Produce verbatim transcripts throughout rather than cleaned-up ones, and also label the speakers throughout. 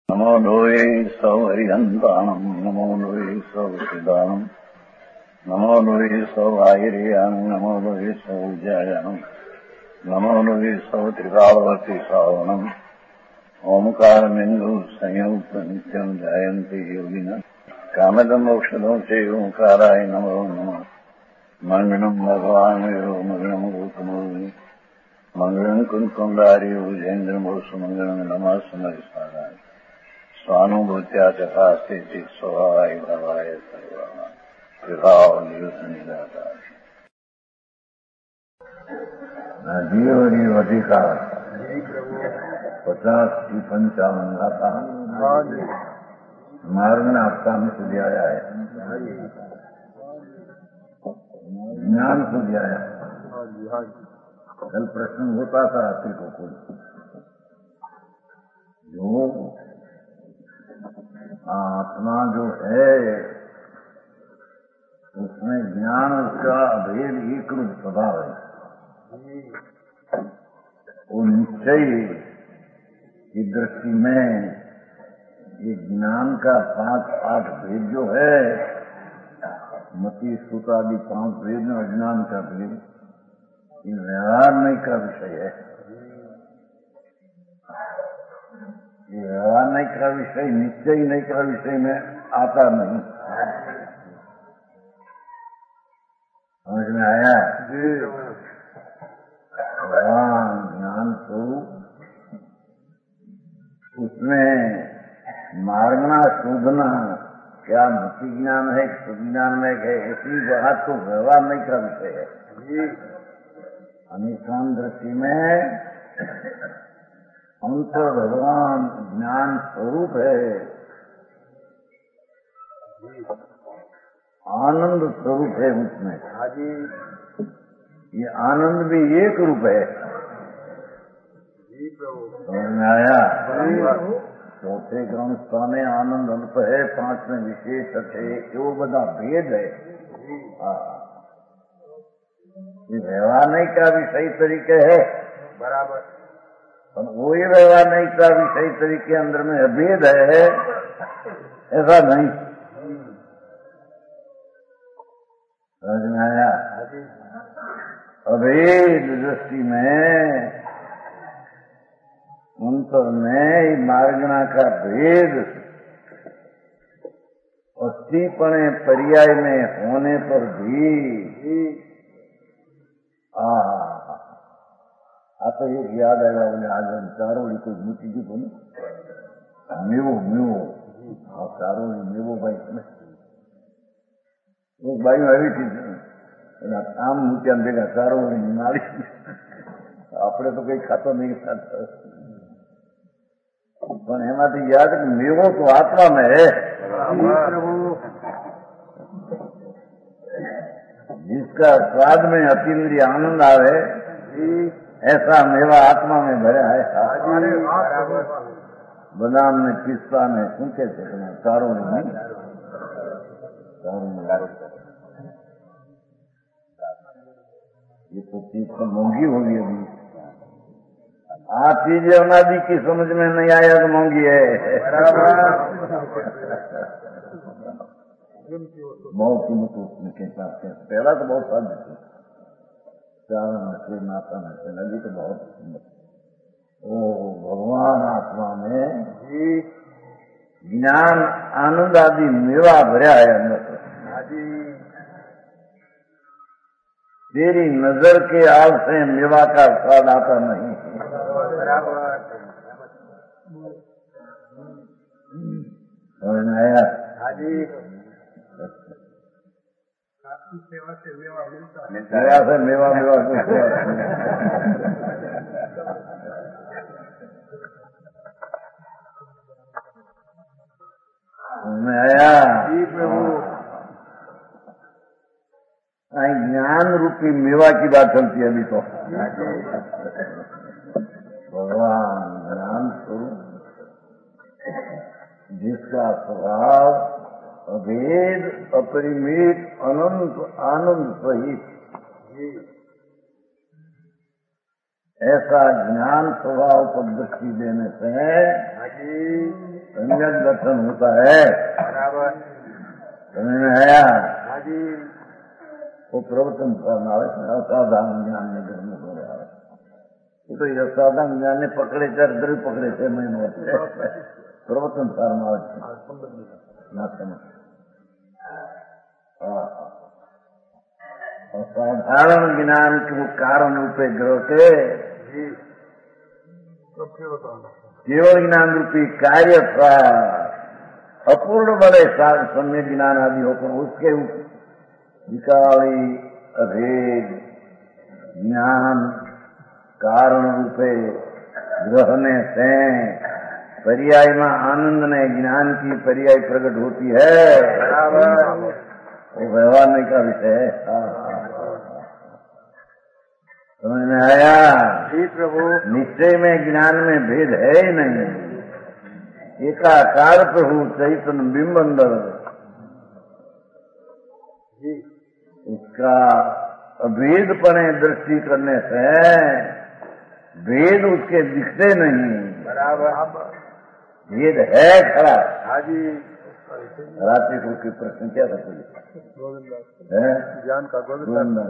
Speaker 1: नमो लोये सौहरिहन्ताणम् नमो लोये सौहृदानम् नमो लोये सौभागिर्यानम् नमो लोये सौजायानम् नमो लोये सौत्रिकावती सावनम् ओंकारमिन्दु संयुक्त नित्यम् जायन्ति योगिनः कामदम् मोक्षदम् च ओंकाराय नमो नमः मङ्गलम् भगवान् वीरो मङ्गलम् रूपमोहि मङ्गलम् कुन्कुण्डारि भुजेन्द्रमोसु मङ्गलम् नमः समरिसाराय स्वानुभूत्या तथा स्थिति स्वभावाय भवाय सर्वाः विभाव निदाता जीव जीव अधिकार पचास की पंचावन आता मार्गना आपका में સુધી आया है ज्ञान સુધી आया। कल प्रश्न होता था आपके को कोई जो आत्मा जो है उसमें ज्ञान उसका अभेद एक रूप स्वभाव है। वो निश्चय की दृष्टि में ये ज्ञान का पांच आठ भेद जो है मति श्रुत आदि पांच भेद में अज्ञान का भेद ये व्यवहार नहीं का विषय है। ये व्यवहार नहीं का विषय निश्चय नहीं का विषय में आता नहीं। समझ में आया? भगवान ज्ञान स्वरूप उसमें मार्गना शोधना क्या मति ज्ञान है सुज्ञान में है ऐसी बात तो व्यवहार नहीं का विषय है। अनिष्ठान दृष्टि में अंतर भगवान ज्ञान स्वरूप है, आनंद स्वरूप है उसमें। ये आनंद भी एक रूप है। समझ में आया? चौथे ग्रंथ स्थाने आनंद अल्प है, पांच में विशेष है, वो बड़ा भेद है। ये व्यवहार नहीं का विषय तरीके है बराबर, और वही व्यवहार नहीं का विषय तरीके अंदर में अभेद है ऐसा नहीं। समझ में आया? अभेद दृष्टि में अंतर में मार्गना का भेद और स्त्रीपणे पर्याय में होने पर भी आ तो एक याद आएगा बोले आज हम चारों कोई मूर्ति की बोले मेवो मेवो और चारों मेवो भाई वो भाई આવી थी આમ મૂક્યા ભેગા ચારો મારી આપણે તો કઈ ખાતો નહીં ખાતો પણ એમાંથી યાદ કે મેવો તો આત્મા में है। जिसका स्वाद में अतीन्द्रिय आनंद आवे ऐसा मेवा आत्मा में भरा है। बादाम में पिस्ता में सूखे थे चारों में चारों में ये तो चीज तो महंगी होगी अभी। आ चीज अनादि की समझ में नहीं आया तो महंगी है। बहुत कीमत उसमें के हिसाब से पहला तो बहुत साल थी चार नशे नाता नशे लगी तो बहुत कीमत। ओ भगवान आत्मा में ज्ञान आनंद आदि मेवा भरा है अंदर। तेरी नजर के आग से मेवा का स्वाद आता नहीं। समझ में आया? सेवा से मेवा मिलता है। सेवा से मेवा मेवा में आया? ज्ञान रूपी मेवा की बात चलती है अभी तो। भगवान ज्ञान स्वरूप जिसका स्वभाव अभेद अपरिमित अनंत आनंद सहित ऐसा ज्ञान स्वभाव को दृष्टि देने से सम्यक दर्शन होता है। समझ में आया? वो प्रवचन करना असाधारण ज्ञान में गर्म हो रहा है। ये तो ये असाधारण ज्ञान ने पकड़े चार दर पकड़े थे महीनों प्रवचन करना ना समझ। असाधारण ज्ञान के कारण रूपे ग्रह के केवल ज्ञान रूपी कार्य था अपूर्ण बड़े सम्य ज्ञान आदि होकर उसके विकाली अभेद ज्ञान कारण रूपे ग्रहणे से पर्याय में आनंद ने ज्ञान की पर्याय प्रकट होती है। वो व्यवहार का विषय है। समझ में आया?
Speaker 2: जी प्रभु।
Speaker 1: निश्चय में ज्ञान में भेद है ही नहीं। एकाकार प्रभु चैतन्य बिंब अंदर उसका अभेदपने दृष्टि करने से भेद उसके दिखते नहीं।
Speaker 2: बराबर
Speaker 1: भेद है खड़ा।
Speaker 2: हाँ जी।
Speaker 1: रात्रि को की प्रश्न क्या था?
Speaker 2: ज्ञान का
Speaker 1: गोविंद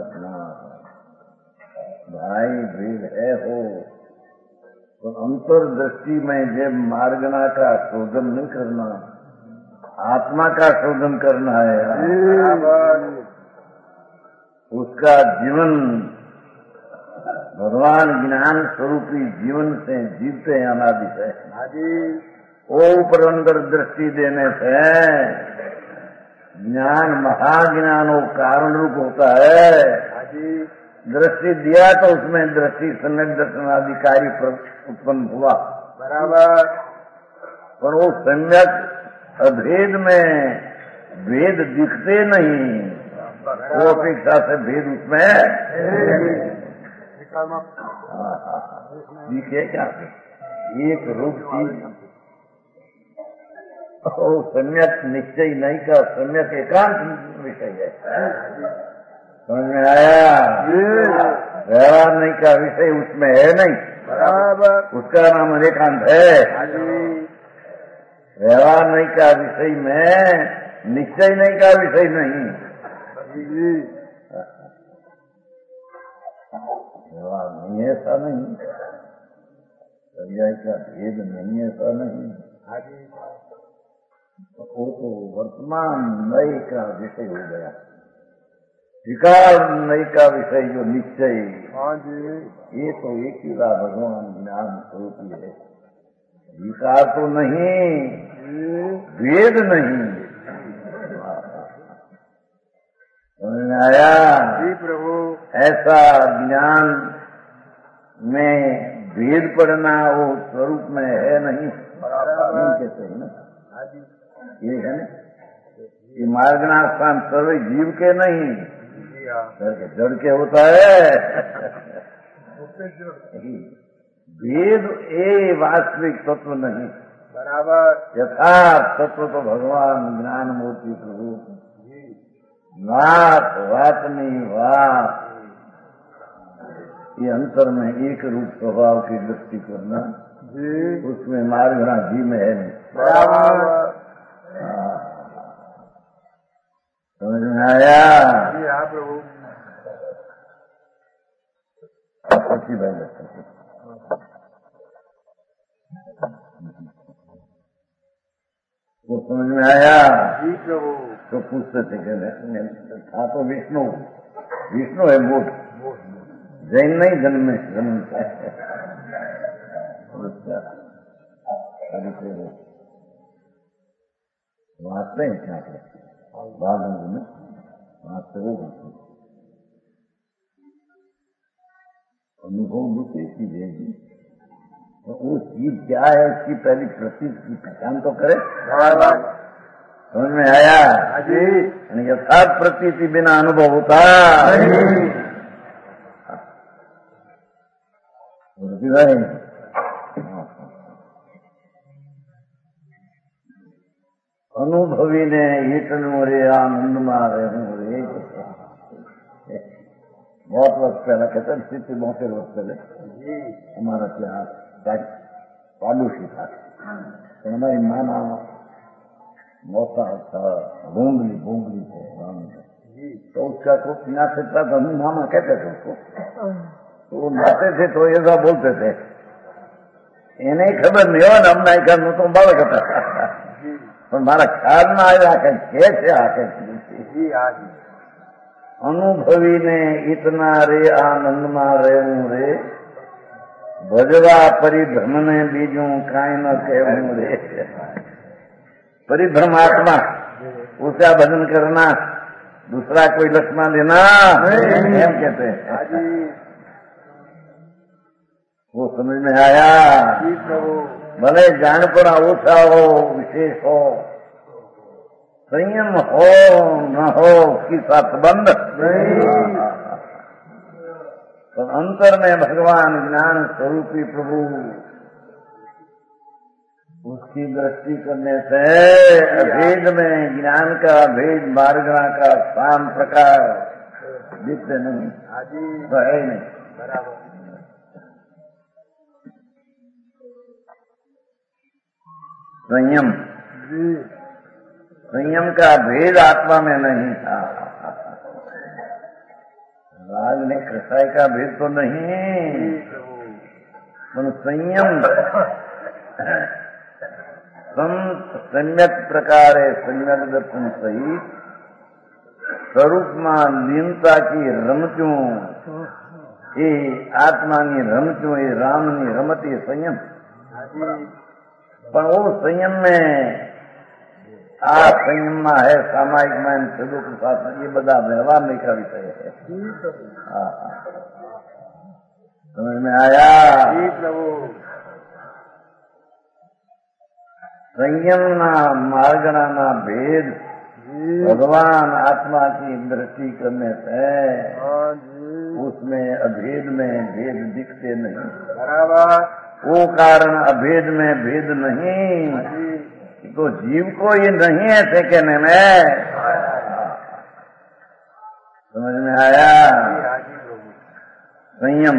Speaker 1: भाई भेद है हो तो अंतर्दृष्टि में जब मार्गना का शोधन नहीं करना, आत्मा का शोधन करना है। उसका जीवन भगवान ज्ञान स्वरूपी जीवन से जीवते हैं अनादि से। वो ऊपर अंदर दृष्टि देने से ज्ञान महाज्ञान वो कारण रूप होता है। दृष्टि दिया तो उसमें दृष्टि सम्यक दर्शन अधिकारी उत्पन्न हुआ।
Speaker 2: बराबर।
Speaker 1: पर वो सम्यक अभेद में भेद दिखते नहीं। वो अपेक्षा से भेद उसमें दिखे क्या? एक रूप चीज सम्यक निश्चय नहीं का सम्यक एकांत विषय है। समझ में आया? व्यवहार नहीं का विषय उसमें है नहीं।
Speaker 2: बराबर। उसका
Speaker 1: नाम एकांत है। व्यवहार नहीं का विषय में निश्चय नहीं का विषय नहीं। व्यवहार नहीं है ऐसा नहीं, पर्याय का भेद नहीं ऐसा नहीं। वो तो वर्तमान नए का विषय हो गया। विकार नई का विषय जो निश्चय,
Speaker 2: हाँ जी,
Speaker 1: ये तो एक ही भगवान ज्ञान स्वरूप है। विकार तो नहीं, भेद नहीं। समझ में आया?
Speaker 2: जी प्रभु।
Speaker 1: ऐसा ज्ञान में भेद पड़ना वो स्वरूप में है नहीं। कहते हैं ना, ये है ना, ये मार्गनास्थान सर्व जीव के नहीं, जड़ के होता है। भेद ए वास्तविक तत्व नहीं।
Speaker 2: बराबर।
Speaker 1: यथार्थ तत्व तो भगवान ज्ञान मूर्ति प्रभु नाथ वातनी वात, ये अंतर में एक रूप स्वभाव की दृष्टि करना
Speaker 2: जी,
Speaker 1: उसमें मार्गना जी में है नहीं।
Speaker 2: बराबर।
Speaker 1: समझ में आया?
Speaker 2: जी हाँ प्रभु।
Speaker 1: अच्छी बात है। वो समझ में आया?
Speaker 2: जी प्रभु।
Speaker 1: तो पूछते थे कि था तो विष्णु, विष्णु है मूठ, जैन नहीं जन्म जन्म वास्ते हैं क्या बादल में वास्ते वो अनुभव दूसरी चीज है जी। तो वो चीज क्या है उसकी पहली प्रतीक की पहचान तो करे। समझ में आया?
Speaker 2: जी।
Speaker 1: यथार्थ प्रतीति बिना अनुभव होता नहीं। अनुभवी ने एक रे आनंद मारे हूँ रे बहुत वक्त पहला कहते हैं सिद्धि मौके वक्त पहले
Speaker 2: जी
Speaker 1: हमारा क्या पाडोशी था तो हमारी माना मौसा था भोंगली भोंगली थे राम
Speaker 2: जी
Speaker 1: तो उसका को पीना फिरता तो हम मामा कहते थे उसको तो वो नाते थे तो ऐसा बोलते थे इन्हें खबर नहीं हो ना हम नहीं करना तो बालक था
Speaker 2: जी
Speaker 1: પણ મારા ખ્યાલમાં આવ્યા કે કે છે આ કે
Speaker 2: जी हाँ जी
Speaker 1: અનુભવીને ઇતના રે આનંદમાં રહેવું રે ભજવા પરિભ્રમને બીજું કાંઈ ન કહેવું રે परिभ्रम आत्मा उसका भजन करना दूसरा कोई लक्ष्मण देना एम कहते हैं
Speaker 2: हाँ जी
Speaker 1: वो समझ में आया
Speaker 2: जी प्रभु
Speaker 1: भले जानपड़ा ओछा हो विशेष हो संयम हो न हो उसकी साथ बंद तो अंतर में भगवान ज्ञान स्वरूपी प्रभु उसकी दृष्टि करने से भेद में ज्ञान का भेद मार्गणा का शाम प्रकार दिखते नहीं
Speaker 2: हाँ जी
Speaker 1: तो है ही नहीं
Speaker 2: बराबर
Speaker 1: संयम
Speaker 2: जी
Speaker 1: संयम का भेद आत्मा में नहीं था राग ने कसाई का भेद तो नहीं
Speaker 2: जी प्रभु
Speaker 1: पर संयम संत सम्यक प्रकारे सम्यक दर्शन सहित સ્વરૂપમાં લીનતાથી રમતું એ આત્માની રમતું એ રામની રમતી સંયમ
Speaker 2: हाँ जी
Speaker 1: પણ वो संयम में आ संयम में है सामायिक में सदों के साथ ये बड़ा व्यवहार नहीं का विषय है
Speaker 2: जी प्रभु
Speaker 1: हाँ हाँ समझ में आया
Speaker 2: जी प्रभु
Speaker 1: संयम ना मार्गणा ना भेद
Speaker 2: जी
Speaker 1: भगवान आत्मा की दृष्टि करने से
Speaker 2: हाँ जी
Speaker 1: उसमें अभेद में भेद दिखते नहीं
Speaker 2: बराबर
Speaker 1: वो कारण अभेद में भेद नहीं
Speaker 2: हाँ जी
Speaker 1: तो जीव को ये नहीं ऐसे कहने में समझ में आया
Speaker 2: जी हाँ जी प्रभु
Speaker 1: संयम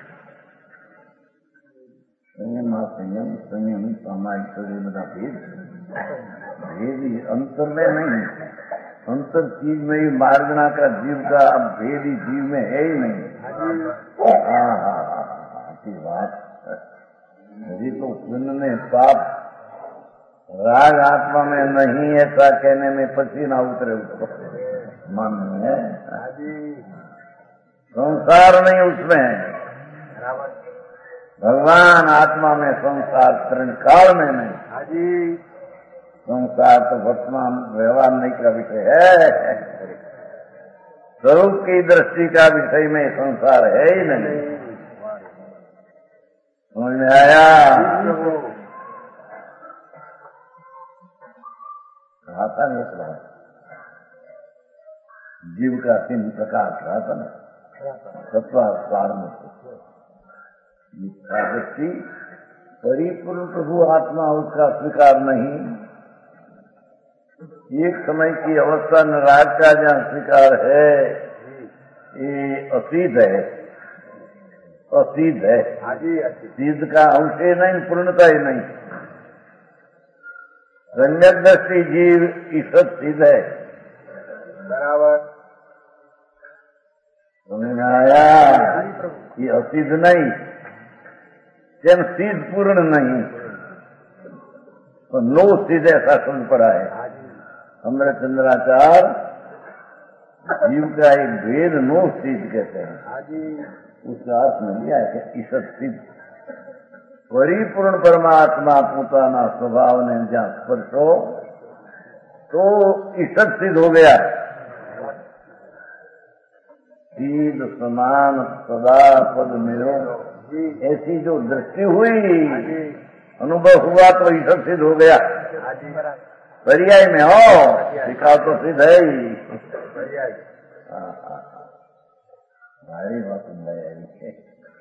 Speaker 1: संयम आ संयम संयम सामाजिक शरीर में भेद भेद ही अंतर में नहीं अंतर चीज में ही मार्गणा का जीव का अब भेद ही जीव में है ही नहीं
Speaker 2: हाँ जी
Speaker 1: हाँ हाँ हाँ अच्छी बात यदि तो पुण्य में पाप राग आत्मा में नहीं ऐसा कहने में पसीना उतरे उसको मन में
Speaker 2: हाँ जी
Speaker 1: संसार नहीं उसमें
Speaker 2: बराबर
Speaker 1: भगवान आत्मा में संसार तरण काल में नहीं
Speaker 2: हाँ जी
Speaker 1: संसार तो वर्तमान व्यवहार नहीं का विषय है स्वरूप की दृष्टि का विषय में संसार है ही नहीं समझ में आया
Speaker 2: जी प्रभु
Speaker 1: कहा था नहीं इस जीव का तीन प्रकार कहा था ना सत्वार में मिथ्या दृष्टि परिपूर्ण प्रभु आत्मा उसका स्वीकार नहीं एक समय की अवस्था नाराज का जहाँ स्वीकार है ये असिद्ध है असिद्ध है
Speaker 2: हाँ जी अच्छी
Speaker 1: सिद्ध का अंश ही नहीं पूर्णता ही नहीं सम्यक दृष्टि जीव ईश्वर सिद्ध है
Speaker 2: बराबर
Speaker 1: समझ में आया
Speaker 2: जी प्रभु
Speaker 1: ये असिद्ध नहीं जन सिद्ध पूर्ण नहीं तो नो सिद्ध ऐसा समझ पड़ा है
Speaker 2: हाँ जी
Speaker 1: हमारे चंद्राचार्य जीव का एक भेद नो सिद्ध कहते हैं
Speaker 2: हाँ जी
Speaker 1: उसका अर्थ नहीं है कि ईश्वर सिद्ध परिपूर्ण परमात्मा પોતાના સ્વભાવને જ્યાં સ્પર્શો તો ईश्वर सिद्ध हो गया सिद्ध समान सदा पद मेरो
Speaker 2: जी
Speaker 1: ऐसी जो दृष्टि हुई
Speaker 2: हाँ जी
Speaker 1: अनुभव हुआ तो ईश्वर सिद्ध हो गया
Speaker 2: हाँ जी बराबर
Speaker 1: पर्याय में हो सिखा तो सिद्ध है ही
Speaker 2: बढ़िया जी
Speaker 1: हाँ, हाँ, हाँ। भारी बात है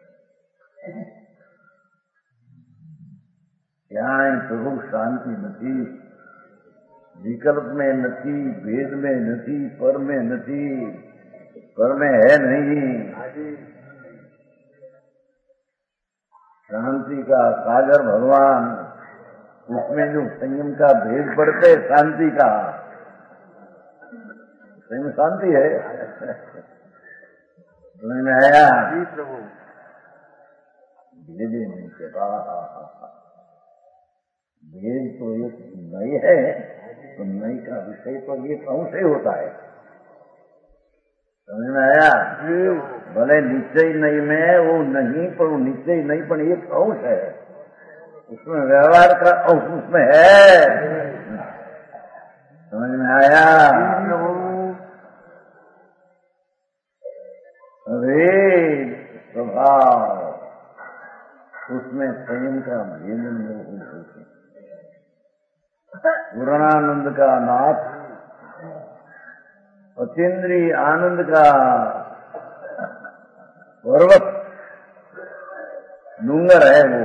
Speaker 1: ક્યાંય પ્રભુ શાંતિ નથી વિકલ્પ में નથી भेद में નથી पर में નથી पर में है नहीं।
Speaker 2: हाँ जी।
Speaker 1: शांति का सागर भगवान, उसमें जो संयम का भेद पड़ते शांति का, संयम शांति है। समझ में आया?
Speaker 2: जी प्रभु।
Speaker 1: भेद नहीं के भेद तो एक नई है, तो नई का विषय तो ये कहूं से होता है। समझ में आया? भले निश्चय नहीं में वो नहीं, पर वो निश्चय नहीं, पर एक अंश है, उसमें व्यवहार का अंश उसमें है। समझ में आया? भेद स्वभाव, उसमें संयम का भेद नहीं होता। पूर्णानंद का नाथ, अतीन्द्रिय आनंद का पर्वत डूंगर है वो।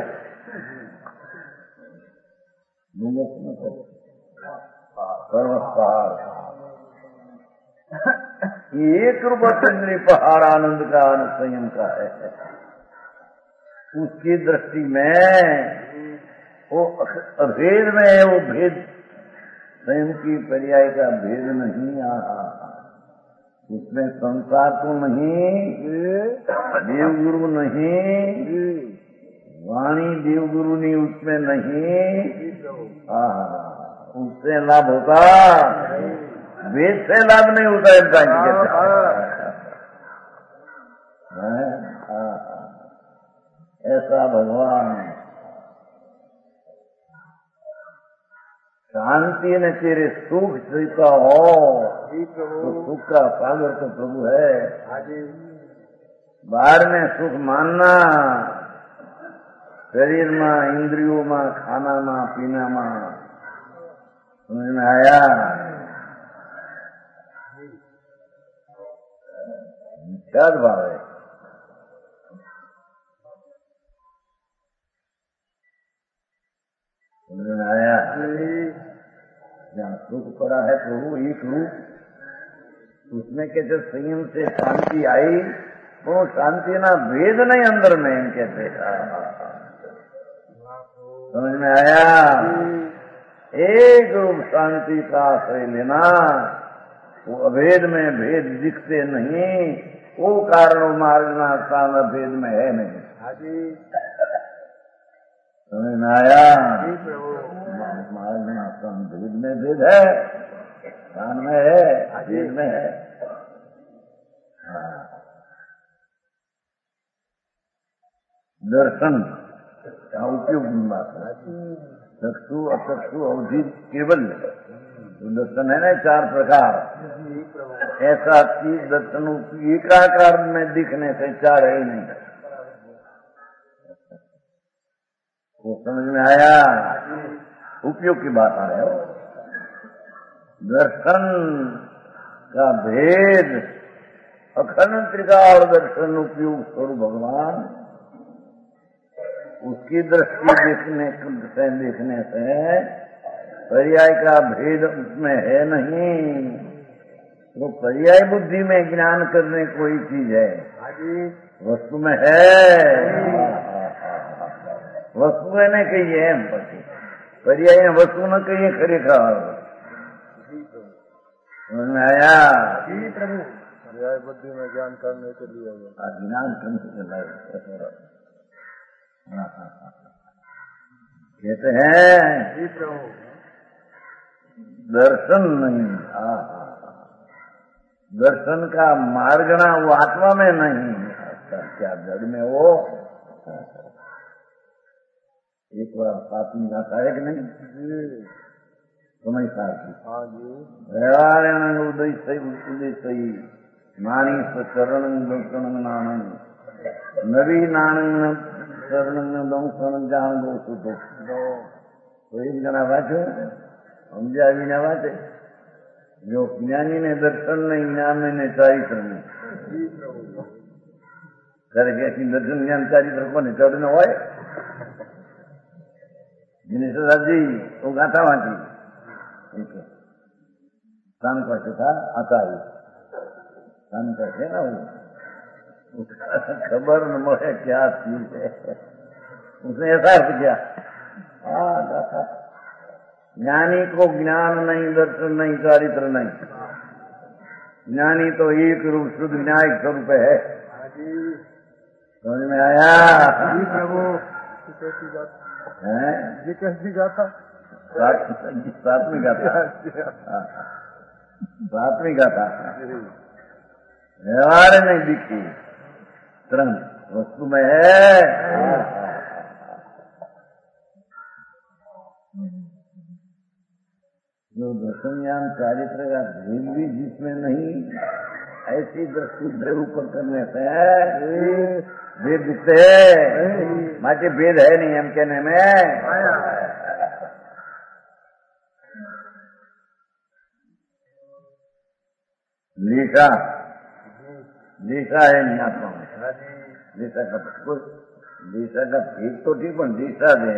Speaker 1: डूंगर पर्वत पहाड़, एक रूप अतीन्द्रिय पहाड़ आनंद का संयम का है। उसकी दृष्टि में वो भेद में है, वो भेद संयम की पर्याय का भेद नहीं आ, उसमें संसार तो नहीं, देवगुरु नहीं, वाणी देवगुरु नहीं, उसमें नहीं। आ, उससे लाभ होता, वेद से लाभ नहीं होता। इनका ऐसा भगवान शांति ने तेरे सुख सीता हो, तो सुख का सागर तो प्रभु है। बाहर में सुख मानना, शरीर में, इंद्रियों में, खाना में, पीना में, समझ में आया? क्या भाव है? समझ में आया? जहाँ सुख पड़ा है प्रभु एक रूप, उसमें के जो संयम से शांति आई, वो शांति ना भेद नहीं अंदर में कहते। समझ में आया? एक रूप शांति का आश्रय लेना, वो अभेद में भेद दिखते नहीं, वो कारण मार्गना स्थान भेद में है नहीं। समझ में आया? मार्गना स्थान भेद में भेद है, स्थान में है, भेद में है। हाँ। दर्शन का उपयोग बात है। चक्षु, अचक्षु, अवधि, केवल दर्शन है ना चार प्रकार। ऐसा चीज दर्शन एकाकार में दिखने से चार है ही नहीं। वो समझ में आया? उपयोग की बात आ रहा है। दर्शन का भेद अखंड त्रिकाल दर्शन उपयोग स्वरूप भगवान, उसकी दृष्टि देखने से देखने से पर्याय का भेद उसमें है नहीं। वो पर्याय बुद्धि में ज्ञान करने कोई चीज है, वस्तु में है। वस्तु है न कही है, पर्याय वस्तु न कही खरेखर। समझ में आया? जी प्रभु। पर्याय बुद्धि में ज्ञान करने के लिए ज्ञान करने के लिए कहते हैं दर्शन नहीं। आ, दर्शन का मार्गना वो आत्मा में नहीं, क्या जड़ में वो। एक बार साथ में जाता है कि नहीं? समय साथ व्यवहार उदय सही उदय सही नानी चरण दर्शन नानंद नवी नानंद शरण दंशन जान दो सुधो तो एक जना वाँचो समझा विना वाँचे। जो ज्ञानी ने दर्शन नहीं, ज्ञान ने चारित्र नहीं करके दर्शन ज्ञान चारित्र को चढ़ न हो। दिनेश जी वो गाथा वाँची स्थान पर था आता ही संत है ना वो, उसका खबर न मोहे क्या चीज है, उसने ऐसा अर्थ किया। हाँ गाथा, ज्ञानी को ज्ञान नहीं, दर्शन नहीं, चारित्र नहीं, ज्ञानी तो एक रूप शुद्ध विनायक स्वरूप है। समझ में आया?
Speaker 2: जी प्रभु, कैसी गाथा
Speaker 1: है
Speaker 2: जी, कैसी गाथा?
Speaker 1: सातवीं गाथा, सातवीं गाथा व्यवहार नहीं दिखती, तुरंत वस्तु में है। जो दर्शन ज्ञान चारित्र का भेद भी जिसमें नहीं, ऐसी दृष्टि द्रव पर करने से भेद दिखते है। माचे भेद है नहीं हम कहने में। लीसा लीसा है नहीं आत्मा में, लीसा का कुछ, लीसा का भेद तो ठीक, पर लीसा दे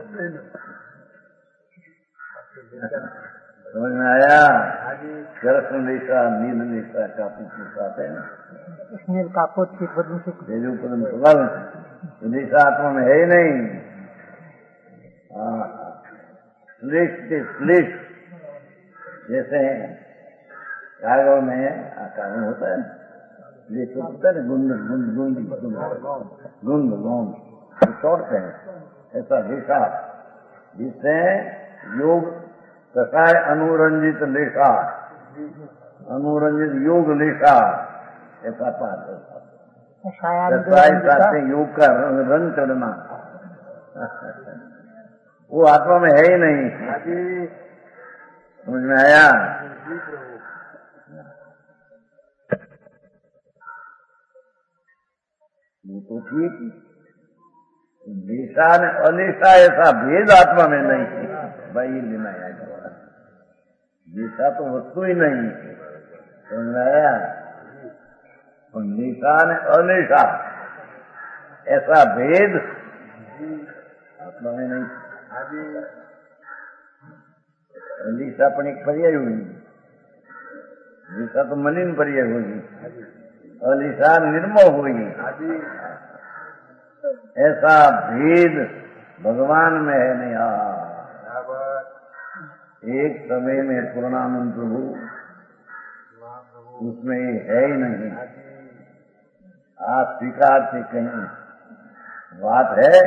Speaker 1: समझ में आया? कृष्ण लीसा, नील लीसा, कापुत लीसा है ना,
Speaker 2: नील कापुत की बदलू से
Speaker 1: लीसा आत्मा में है ही नहीं। श्लिष्ट श्लिष्ट जैसे कागज में कागज होता है, ये तो होता है गुंद गुंद गुंद गुंद गुंद तोड़ते हैं, ऐसा लेखा जिससे योग कसाय अनुरंजित लेखा, अनुरंजित योग लेखा, ऐसा पाठ कसाय साथ योग का रंग चढ़ना, वो आत्मा में है ही नहीं। समझ में आया? वो तो ठीक, निशा ने अनिशा ऐसा भेद आत्मा में नहीं है भाई, लेना है निशा तो वस्तु ही नहीं, समझ में आया? और निशा ने अनिशा ऐसा भेद आत्मा में नहीं। निशा पण एक पर्याय हुई, निशा तो मलिन पर्याय हुई, अलिशा निर्मल हुई। ऐसा भेद भगवान में है नहीं। एक समय में पूर्णानंद प्रभु उसमें ये है ही नहीं। आप स्वीकार से कहीं बात है,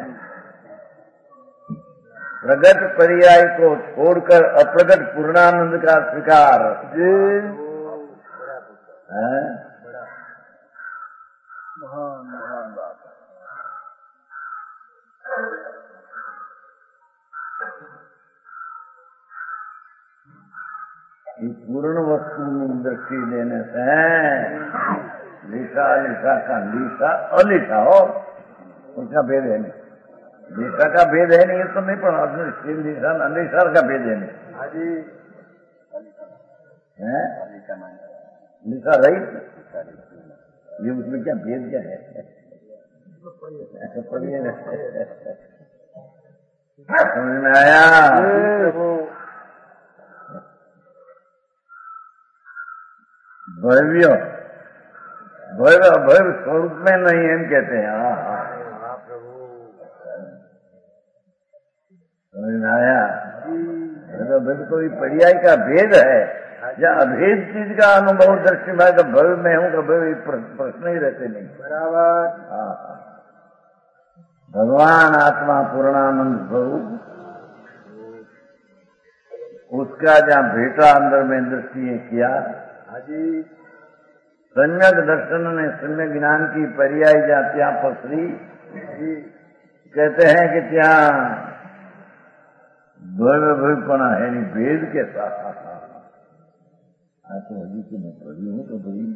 Speaker 1: प्रगट पर्याय को छोड़कर अप्रगट पूर्णानंद का स्वीकार है।
Speaker 2: महान महान बात
Speaker 1: है। पूर्ण वस्तु में दृष्टि देने से लिखा लिखा का लिखा अलिखा हो, उसका भेद है नहीं। लिखा का भेद है नहीं तो नहीं पढ़ा, निशान अलिशार का भेद है नहीं है। लिखा रही ये उसमें क्या भेद क्या है? समझ में आया? भव्य भव्य भव्य स्वरूप में नहीं हम कहते हैं। हाँ हाँ समझ में आया? भव्य तो पर्याय का भेद है, या अभेद चीज का अनुभव दृष्टि में तो भव्य में हूँ, भव्य प्रश्न ही रहते नहीं।
Speaker 2: बराबर।
Speaker 1: हाँ भगवान आत्मा पूर्णानंद स्वरूप, उसका जहाँ भेटा अंदर में दृष्टि किया, सम्यक दर्शन ने सम्यक ज्ञान की पर्याय जहाँ ત્યાં पसरी, कहते हैं कि ત્યાં भव्य भव्यपना है नहीं, भेद के साथ। हाँ तो हजी की मैं पढ़ी हूँ तो बड़ी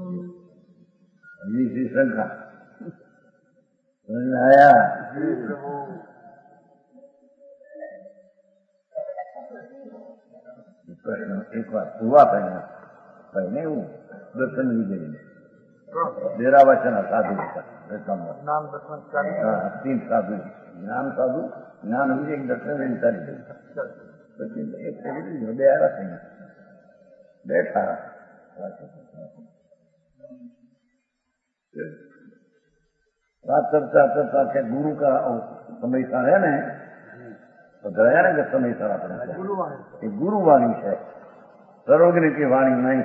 Speaker 1: हजी सी शंका समझ में आया? प्रश्न एक बार हुआ पहले पहले वो दर्शन विजय डेरा वचन साधु का
Speaker 2: नाम दर्शन
Speaker 1: तीन साधु, ज्ञान साधु, ज्ञान विजय, दर्शन विचारी एक हृदय आया था बैठा बात चर्चा चर्चा के गुरु का समय सार है ने तो गया ने के समय सार अपने ये गुरु वाणी है सर्वज्ञ की वाणी नहीं।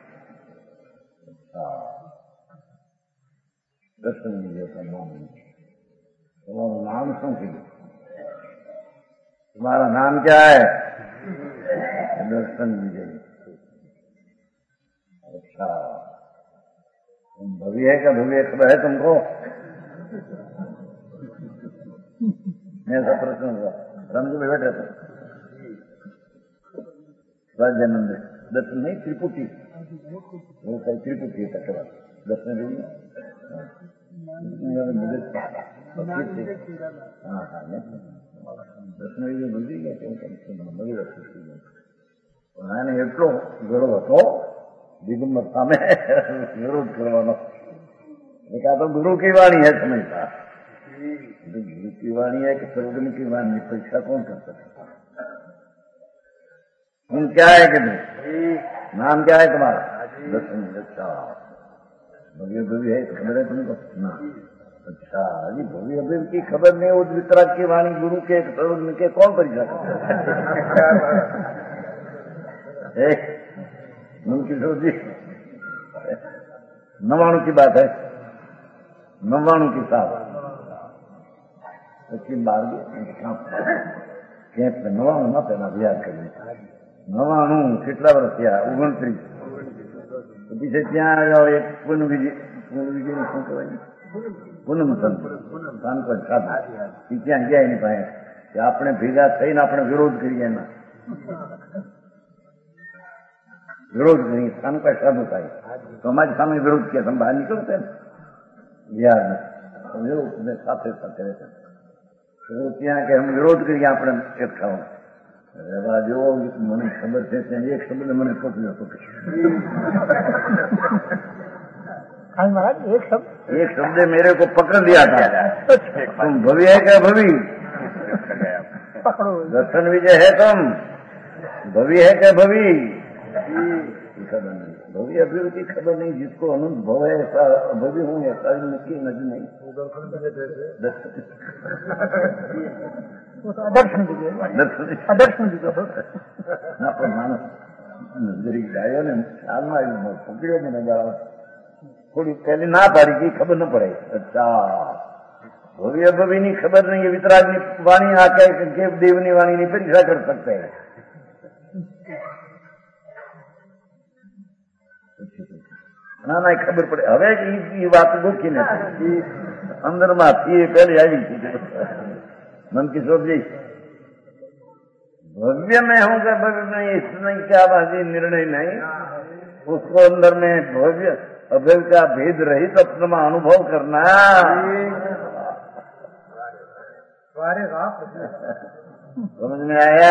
Speaker 1: दर्शन दीजिए नाम तुम्हारा नाम शू थी तुम्हारा नाम क्या है दर्शन दीजिए। अच्छा तुम भवी है क्या भवी खबर है तुमको मैं ऐसा प्रश्न हुआ समझ में बैठे थे राजानंद दर्शन नहीं त्रिपुटी वो कई त्रिपुटी है तक दर्शन देंगे हाँ हाँ દર્શન ભૂલી ગયા કેવું એને એટલો ગળો હતો દિગંબર સામે વિરોધ કરવાનો આ તો ગુરુ की वाणी है समझता गुरु की वाणी है कि सर्वज्ञ की वाणी परीक्षा कौन कर सकता। तुम क्या है कि नाम क्या है तुम्हारा दर्शन अच्छा भव्य भव्य है खबर है तुमको ना अच्छा अभी भव्य अभी की खबर नहीं उस वितराग की वाणी गुरु के सर्वज्ञ के कौन परीक्षा करता है। किशोर जी नवाणु की बात है नवाणु की साथ पच्चीस बार कैंप में नवाणु ना पहला विहार करने नवाणु કેટલા વર્ષ થયા ઓગણત્રીસ પીછે ત્યાં આવ્યા એક પૂર્ણ વિજય પૂર્ણ વિજય શું કહેવાય પૂનમ સંત કાનપર સાધુ એ ત્યાં ગયા એની પાસે કે આપણે ભેગા થઈને આપણે વિરોધ કરીએ એના વિરોધ નહીં કાનપર સાધુ થાય તો અમારી સામે વિરોધ કે તમે બહાર નીકળશે ને બિહારમાં વિરોધ સાથે સાથે રહેશે ત્યાં કે અમે વિરોધ કરીએ આપણે એક ખાવા રહેવા જેવો મને ખબર છે ત્યાં એક શબ્દ મને પકડ્યો હતો
Speaker 2: एक शब्द
Speaker 1: एक शब्द मेरे को पकड़ लिया था तुम भवी है क्या भवी
Speaker 2: पकड़ो
Speaker 1: दर्शन विजय है तुम भवी है क्या भवी खबर नहीं भवी अभी की खबर नहीं जिसको अनुभव है ऐसा भवी हूँ ऐसा नक्की नदी नहीं
Speaker 2: दर्शन दीजिए दर्शन दीजिए
Speaker 1: ना पर मानस नजरी गायो ने ख्याल में पकड़ो मैंने गाड़ा थोड़ी पहले ना पाड़ी की खबर न पड़े। अच्छा भव्य भवी नहीं खबर नहीं है वितराग वाणी आकर के देवनी वाणी नहीं परीक्षा कर सकते हैं ना ना खबर पड़े हवे ये बात गोखी नहीं अंदर में थी पहले आई थी नंद किशोर जी भव्य में होगा भव्य में इसमें क्या बाजी निर्णय नहीं उसको अंदर में भव्य अभय का भेद रहित तो अपना अनुभव करना समझ में आया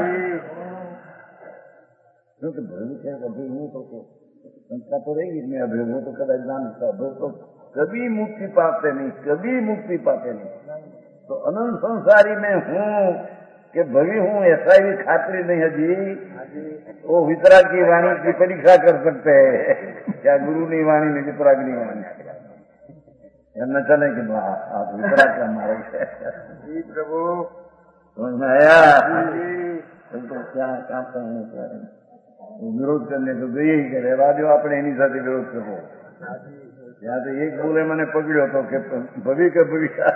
Speaker 1: क्योंकि भव्य क्या अभय हूँ तो संस्था तो रहेगी मैं अभय हूँ तो कदा जान अभय तो कभी मुक्ति पाते नहीं कभी मुक्ति पाते नहीं तो अनंत संसारी में हूँ कि भवी हूँ ऐसा भी खातरी नहीं है जी वो वितराग की वाणी की परीक्षा कर सकते हैं क्या गुरु नहीं वाणी नहीं वितराग नहीं वाणी न चले कि आप वितराग का मारे प्रभु समझ में आया तो क्या काम करने क्या विरोध करने तो गई ही करे राजो अपने इन्हीं साथ विरोध करो यहाँ तो एक बोले मैंने पकड़ो तो के भवी के भविष्य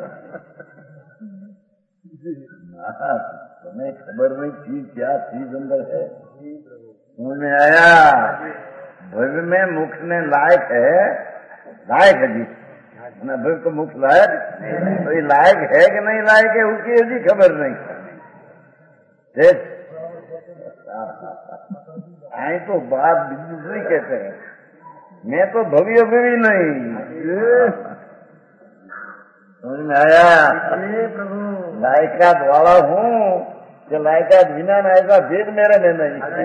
Speaker 1: तुम्हें खबर नहीं चीज क्या चीज अंदर है समझ में आया भव्य में मुख में लायक है लायक है जी भव्य तो मुख लायक तो ये लायक है कि नहीं लायक है उसकी यदि खबर नहीं आई तो बात दूसरी कहते हैं मैं तो भव्य भवी नहीं समझ में आया प्रभु लायकात वाला हूँ कि लायकात बिना नायका भेद मेरे में नहीं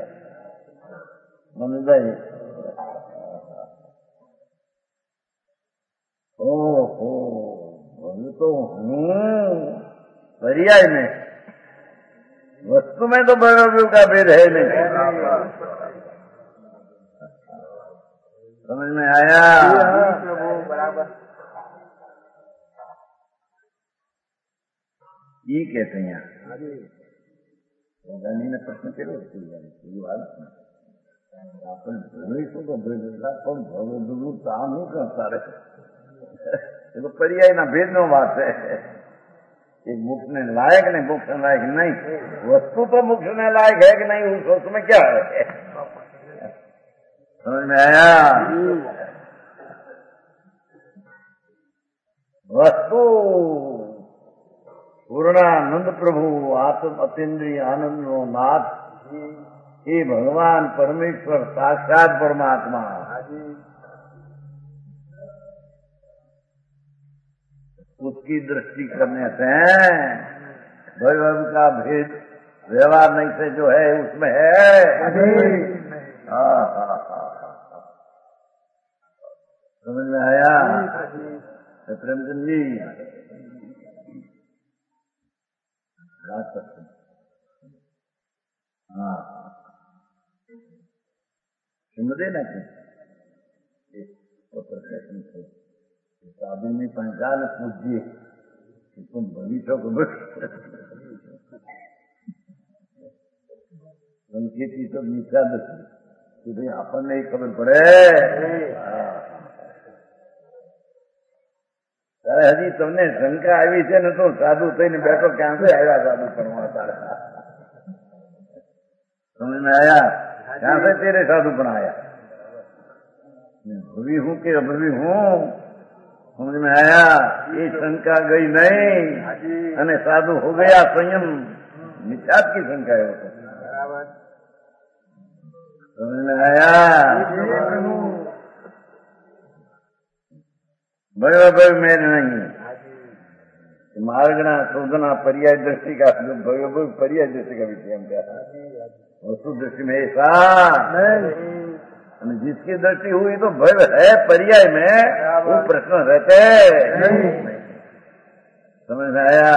Speaker 1: समझ गए ओहो भव्य तो हूँ पर्याय में वस्तु में तो भव्य का भेद है नहीं समझ में आया?
Speaker 2: प्रभु बराबर।
Speaker 1: ये कहते हैं गांधी ने प्रश्न કર્યો એ વાત આપણે ભણીશું તો પણ ભગવદનું કામ શું કરતા રહે એ તો પર્યાયના ભેદનો વાત છે कि मुख ने लायक नहीं मुख ने लायक नहीं वस्तु तो मुख ने लायक है कि नहीं उस वस्तु में क्या है समझ में आया? वस्तु पूर्णानंद प्रभु आत्म अतीन्द्रिय आनंद नो नाथ ये भगवान परमेश्वर साक्षात परमात्मा उसकी दृष्टि करने से भगवान का भेद व्यवहार नहीं से जो है उसमें है। हाँ हाँ हाँ समझ में आया? प्रेमचंद जी बात करते हाँ सुन देना कि साधु में पहचान पूछिए कि तुम भविष्य को बस संकेती तो मिथ्या दृष्टि कि भाई अपन नहीं खबर पड़े अरे हजी तुमने शंका आई है न तो साधु थी ने बैठो क्या से आया साधु पढ़वा तारा समझ में आया? क्या से तेरे साधु बनाया मैं भवी हूँ कि अभवी हूँ समझ में आया? ये शंका गई नहीं अने साधु हो गया संयम मिथ्यात की शंका है वो समझ में आया? भय भय मेरे नहीं मार्गना शोधना पर्याय दृष्टि का भय भय पर्याय दृष्टि का विषय हम क्या वस्तु दृष्टि में ऐसा जिसकी दृष्टि हुई तो भय है पर्याय में वो प्रश्न रहते समझ में आया?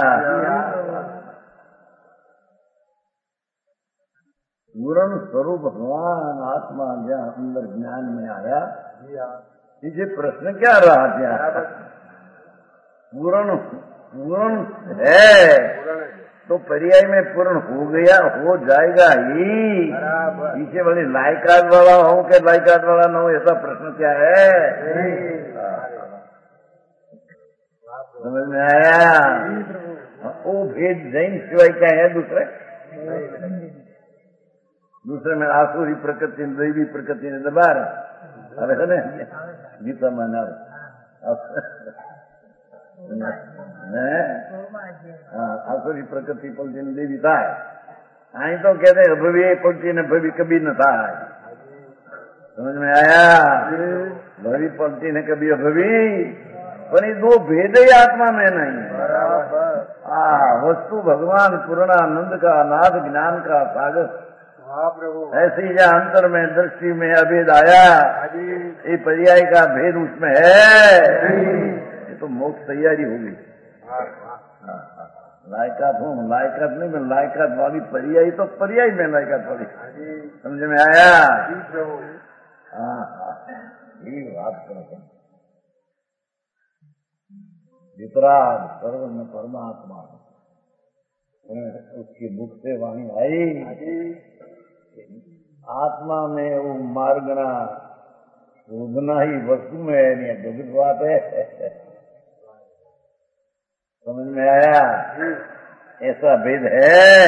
Speaker 1: पूर्ण स्वरूप भगवान आत्मा जहाँ अंदर ज्ञान में आया इसे प्रश्न क्या रहा क्या पूर्ण पूर्ण है तो पर्याय में पूर्ण हो गया हो जाएगा ही इसे वाली लायकात वाला हो के लायकात वाला न हो ऐसा प्रश्न क्या है? समझ में आया? वो भेद जैन सिवाय क्या है दूसरे दूसरे में आसुरी प्रकृति दैवी प्रकृति ने दबार अरे है ना गीता माना आसुरी प्रकृति पलटी ने देवी था आई तो कहते भवी पलटी ने भवी कभी न था समझ में आया? भवी पलटी ने कभी अभवी पर ये दो भेद ही आत्मा में नहीं आ वस्तु भगवान पूर्णानंद का नाद ज्ञान का सागर ऐसे ही जहाँ अंतर में दृष्टि में अभेद आया ये पर्याय का भेद उसमें है ये तो मोक्ष तैयारी होगी लायकात हूँ लायकात नहीं मैं लायकात वाली पर्याय तो पर्याय में लायकात वाली समझ में आया? हाँ हाँ ये बात करते वितराग सर्व में परमात्मा उसकी मुख से वाणी आई आत्मा में वो मार्गना शोधना ही वस्तु में नहीं गजब बात है समझ में आया? ऐसा भेद है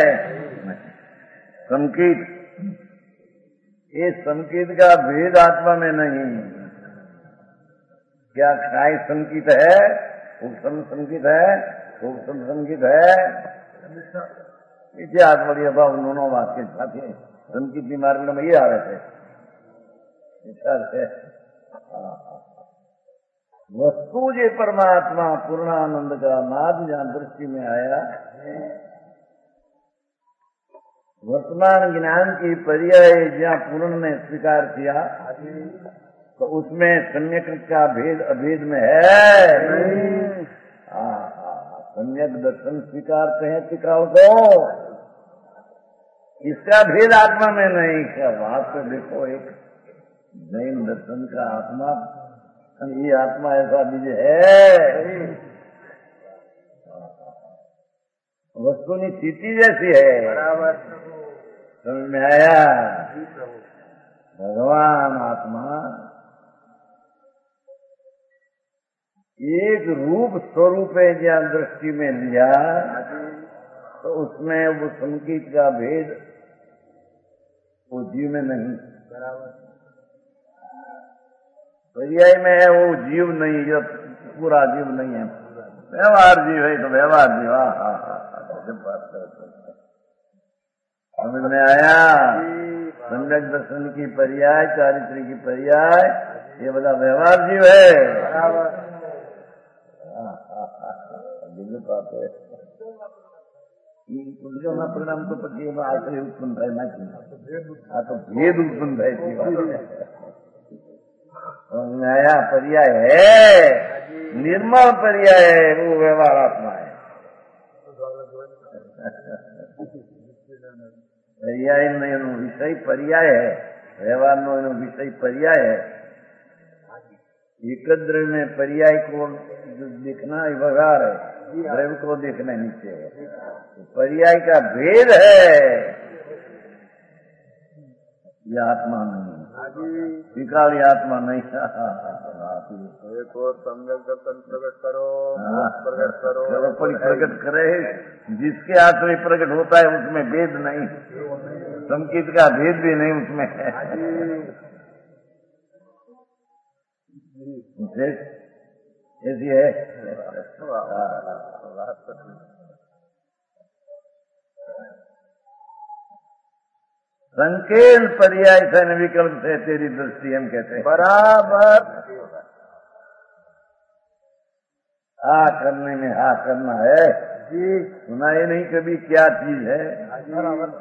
Speaker 1: संकेत ये संकेत का भेद आत्मा में नहीं क्या काय संकेत है उपसम संकेत है उपसम संकेत है इसे आत्मरीय भाव दोनों बात के साथ संकेत मार्ग में ये आ रहे थे वस्तु जे परमात्मा पूर्णानंद का नाद जहाँ दृष्टि में आया वर्तमान ज्ञान की पर्याय जहाँ पूर्ण ने स्वीकार किया तो उसमें सम्यक का भेद अभेद में है सम्यक दर्शन स्वीकारते हैं टिकाऊ को इसका भेद आत्मा में नहीं क्या बात तो देखो एक जैन दर्शन का आत्मा, ये आत्मा ऐसा बीज है, वस्तुनी स्थिति जैसी है।
Speaker 2: बराबर
Speaker 1: समझ में आया? भगवान आत्मा एक रूप स्वरूप है, ज्ञान दृष्टि में लिया तो उसमें वो संकेत का भेद वो जीव में नहीं।
Speaker 2: बराबर
Speaker 1: पर्याय में है, वो जीव नहीं, जो पूरा जीव नहीं है, व्यवहार जीव है तो व्यवहार जीव। हाँ हाँ हाँ, जब बात करते समझ में आया? सम्यक दर्शन की पर्याय, चारित्र की पर्याय, ये बड़ा व्यवहार जीव है। बात है उनका परिणाम तो पति आश्रय उत्पन्न થાય નથી, આ તો ભેદ उत्पन्न થાય છે। नया पर्याय है, निर्मल पर्याय है, वो व्यवहार आत्मा है। पर्याय નો વિષય पर्याय है, व्यवहार નો विषय पर्याय है। एक द्रव्य में पर्याय को देखना व्यवहार है, द्रव्य को देखना नीचे है, तो पर्याय का भेद है, ये आत्मा नहीं, विकाली आत्मा नहीं।
Speaker 2: एक और सम्यक दर्शन प्रकट करो, प्रकट करो,
Speaker 1: पर प्रकट करे, जिसके हाथ में प्रकट होता है उसमें भेद नहीं, संकेत का भेद भी नहीं उसमें है। ऐसी है। संकेत पर्याय से विकल्प से तेरी दृष्टि हम कहते हैं।
Speaker 2: बराबर
Speaker 1: हा करने में हा करना है जी, सुना ही नहीं कभी क्या चीज है।
Speaker 2: बराबर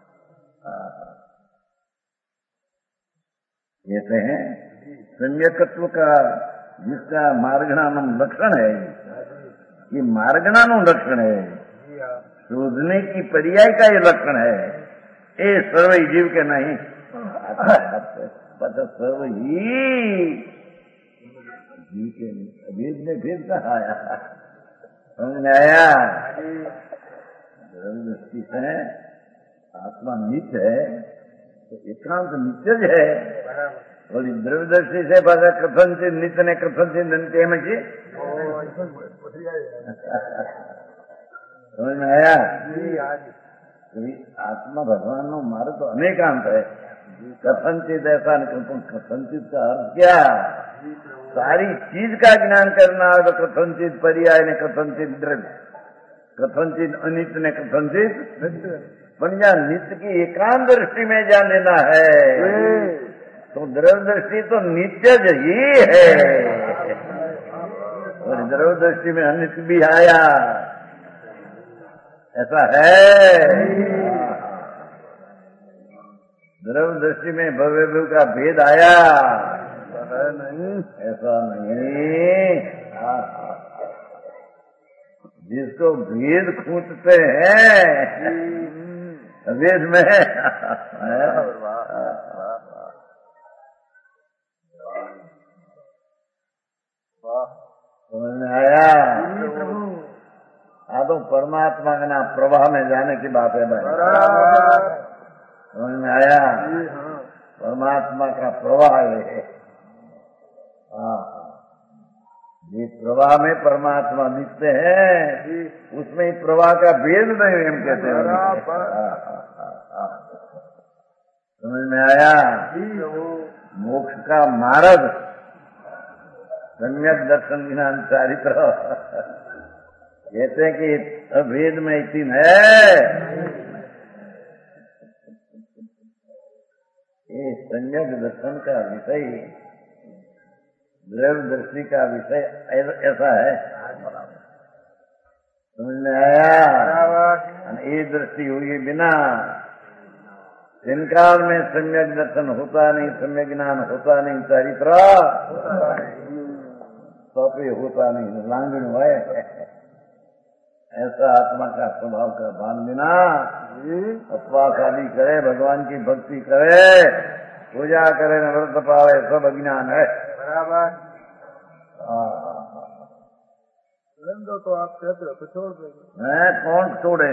Speaker 1: कहते हैं सम्यकत्व का जिसका मार्गणानुम लक्षण है, ये मार्गणानु लक्षण है, शोधने की पर्याय का ये लक्षण है, ये सर्व जीव के नहीं। पता सर्व ही जीव के भेद में भेद कहा आया, समझ में आया? दृष्टि से आत्मा नित्य है तो एकांत नित्य है, और द्रव्य दृष्टि से पासा कथन से नित्य ने कथन से नंते में जी समझ में आया? आत्मा भगवान नो मार्ग तो अनेकांत है, कथनचित ऐसा नहीं। कथनचित का अर्थ क्या? सारी चीज का ज्ञान करना है तो कथनचित पर्याय ने कथनचित द्रव्य, कथनचित अनित्य ने कथनचित, पर या नित्य की एकांत दृष्टि में जान लेना है तो द्रव्य दृष्टि तो नित्य ही है, और द्रव्य दृष्टि में अनित्य भी आया, ऐसा है। द्रव्य दृष्टि में भव्य भव का भेद आया नहीं, ऐसा नहीं। जिसको भेद खूंचते हैं वेद में समझ में आया? हाँ तो परमात्मा के नाम प्रवाह में जाने की बात है भाई, समझ में आया? परमात्मा का प्रवाह है। हाँ, ये प्रवाह में परमात्मा दिखते हैं, उसमें प्रवाह का भेद नहीं हम कहते हैं। समझ में आया? मोक्ष का मार्ग सम्यक दर्शन ज्ञान चारित्र कहते हैं कि अभेद में तीन है। ये सम्यक दर्शन का विषय द्रव्य दृष्टि का विषय ऐसा है, समझ में आया? ये दृष्टि हुई बिना इनकाल में सम्यक दर्शन होता नहीं, सम्यक ज्ञान होता नहीं, चारित्र तो होता नहीं, लांगण है। ऐसा आत्मा का स्वभाव का बांध बिना अपवास आदि करे, भगवान की भक्ति करे, पूजा करे न व्रत पावे सब अज्ञान है।
Speaker 2: बराबर। दो तो आप कहते हो तो छोड़ देंगे।
Speaker 1: मैं कौन छोड़े?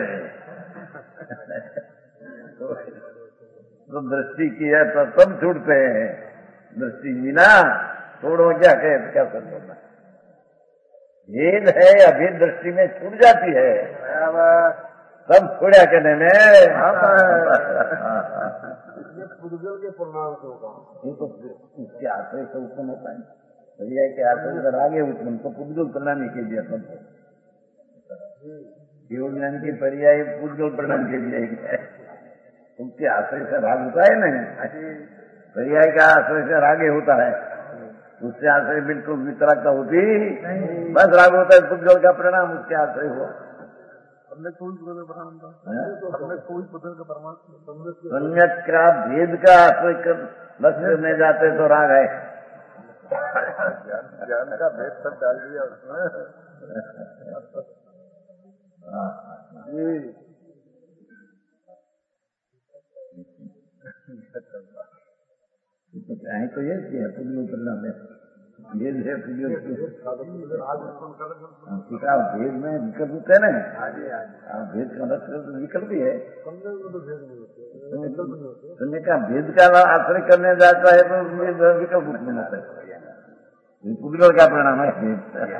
Speaker 1: तो दृष्टि की है तो सब छूटते हैं, दृष्टि बिना छोड़ो क्या कहे क्या करना। भेद है या भेद दृष्टि में छूट जाती है, सब छोड़ा कहने में
Speaker 2: आता है। पुद्गल के परिणाम क्यों कहा?
Speaker 1: ये तो उसके आश्रय से उत्पन्न होता है, भैया के आश्रय अगर आगे उत्पन्न तो पुद्गल प्रणामी के दिया सब केवल ज्ञान की पर्याय पुद्गल प्रणाम के दिया है। उसके आश्रय से राग होता है ना, पर्याय का आश्रय से रागे होता है, उससे आश्रय बिल्कुल वितरकता होती बस राग होता है। पुद्गल का परिणाम उसके आश्रय हुआ।
Speaker 2: हमने कोई हमने कोई पुद्गल का परमात्मा
Speaker 1: सम्यक का भेद का आश्रय कर लक्ष्य में जाते तो राग है।
Speaker 2: ज्ञान का भेद सब डाल दिया उसमें।
Speaker 1: चाहे तो ये है पुद्गल परिणाम है, भेद है पुद्गल पिता भेद में विकल्प होते हैं ना, भेद का लक्ष्य विकल्प ही है। समय का भेद का आश्रय करने जाता है तो विकल्प उत्पन्न होता है, पुद्गल का परिणाम है।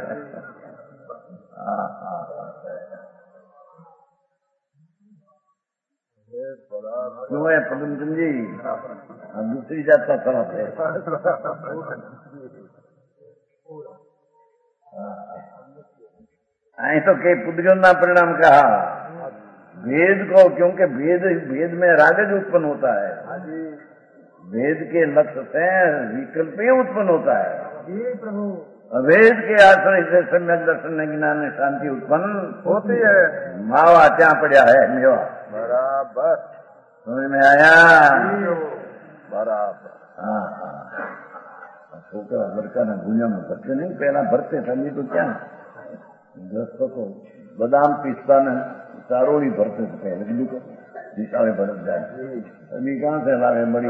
Speaker 1: क्यों है पद्मचंद जी? दूसरी जात का खराब है। आई तो के पुद्गल ना परिणाम कहा भेद को, क्योंकि भेद भेद में रागज उत्पन्न होता है, भेद के लक्ष्य से विकल्प ही उत्पन्न होता है।
Speaker 2: प्रभु
Speaker 1: अभेद के आश्रय से सम्यक दर्शन ज्ञान में शांति उत्पन्न
Speaker 2: होती है।
Speaker 1: मावा क्या पड़ा है मेवा।
Speaker 2: बराबर
Speaker 1: समझ में आया?
Speaker 2: बराबर।
Speaker 1: हाँ हाँ, छोकरा लड़का ना दुनिया में भरते नहीं, पहला भरते थे, नहीं तो क्या दोस्तों को बादाम पिस्ता ने चारों ही भरते थे पहले, बिल्कुल दिशावे भरत जाए। अभी कहाँ से लावे बड़ी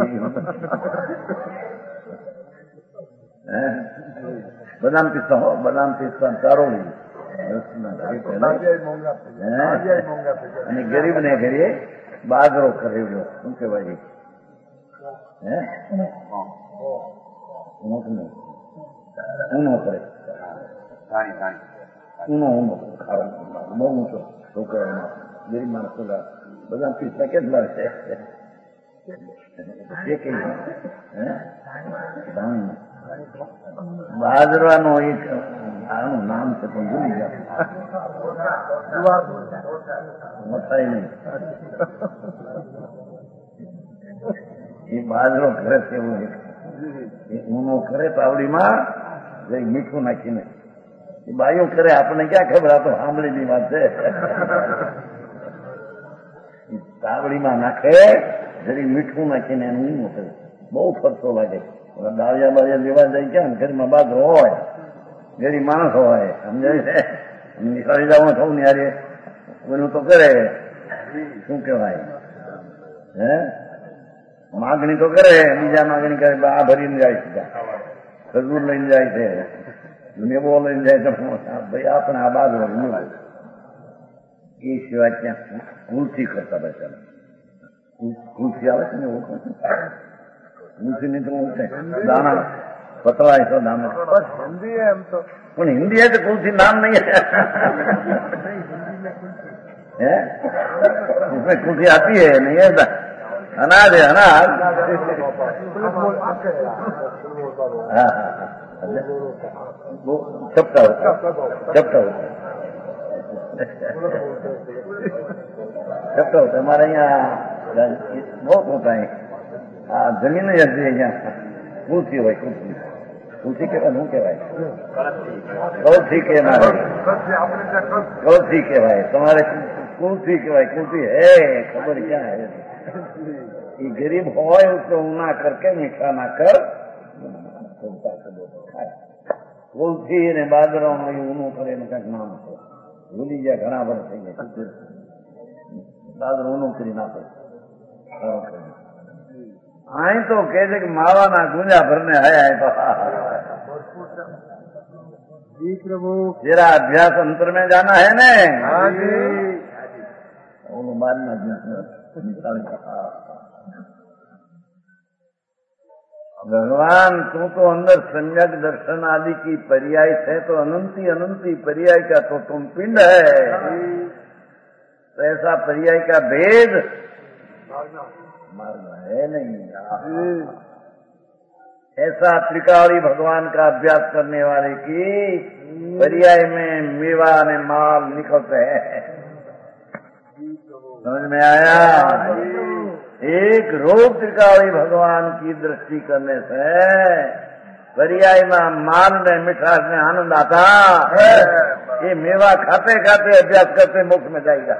Speaker 1: बादाम पिस्ता हो, बादाम पिस्ता चारों ही गरीब ने घरे बाजरो खरीद्यो શું કહેવાય હે ઊનો કરે ઊનો ઊનો બહુ ઊંચો છોકરાઓમાં ગરીબ માણસો બધા પીસતા કેટલા છે એ કઈ બાજરાનો એક આનું નામ છે પણ ભૂલી ગયા મતાય નહીં એ બાજરો કરે છે એવું ઊનો કરે પાવડીમાં મીઠું નાખીને એ બાઈઓ કરે આપણને ક્યાં ખબર, આ તો સાંભળીની વાત છે. પાવડીમાં નાખે જરી મીઠું નાખીને એનું ઊનું કરે, બહુ ખર્ચો લાગે. દાળિયા બાળિયા લેવા જાય ક્યાં ઘરમાં બાજરો હોય, ગરીબ માણસ હોય, સમજાય છે. નીકળી જવાનું થવું ને યારે કોઈનું તો કરે શું કહેવાય હે માગણી તો કરે, બીજા માગણી કરે, આ ભરીને જાય છે, ખજૂર લઈને જાય છે, મેવો લઈને જાય છે, ભાઈ આપણે આ બાજરો એ સિવાય ક્યાં કુલથી કરતા બેઠા. કુલથી આવે છે ને કુલથી નહીં તો દાણા પતળા તો દાણા
Speaker 2: हिंदी है हम तो,
Speaker 1: પણ હિન્દી है तो कुलथी नाम नहीं है, है? उसमें कुलथी आती है नहीं है, अनाज है अनाज. हाँ वो चपटा होता है, चपटा होता है, चपटा होता है. हमारे यहाँ बहुत होता है, जमीन जैसी है यहाँ कुलथी હોય कुलथी कुलथी કહેવાય શું કહેવાય કૌથી કહેવાય કૌથી કહેવાય તમારે कुलथी કહેવાય. कुलथी है खबर क्या है, ये गरीब હોય उसको ऊना करके मीठा ना कर कुलथी ने बाजरा ऊनो करे ને કંઈક નામ છે ભૂલી ગયા, ઘણા વર્ષ થઈ ગયા. બાજરો ઊનો કરી નાખે आई तो कह दे कि मावा ना गुंजा भरने आया है तो
Speaker 2: जी प्रभु
Speaker 1: तेरा अभ्यास अंतर में जाना है ने।
Speaker 2: हाँ जी
Speaker 1: वो मारना निकाल भगवान तू तो अंदर सम्यक दर्शन आदि की पर्याय है तो अनंती अनंती पर्याय का तो तुम पिंड है। तो ऐसा पर्याय का भेद मार्ग है नहीं। ऐसा त्रिकाली भगवान का अभ्यास करने वाले की पर्याय में मेवा ने माल निकलते हैं। समझ में आया? एक रोग त्रिकाली भगवान की दृष्टि करने से पर्याय में माल में मिठास में आनंद आता। ये मेवा खाते खाते अभ्यास करते मोक्ष में जाएगा।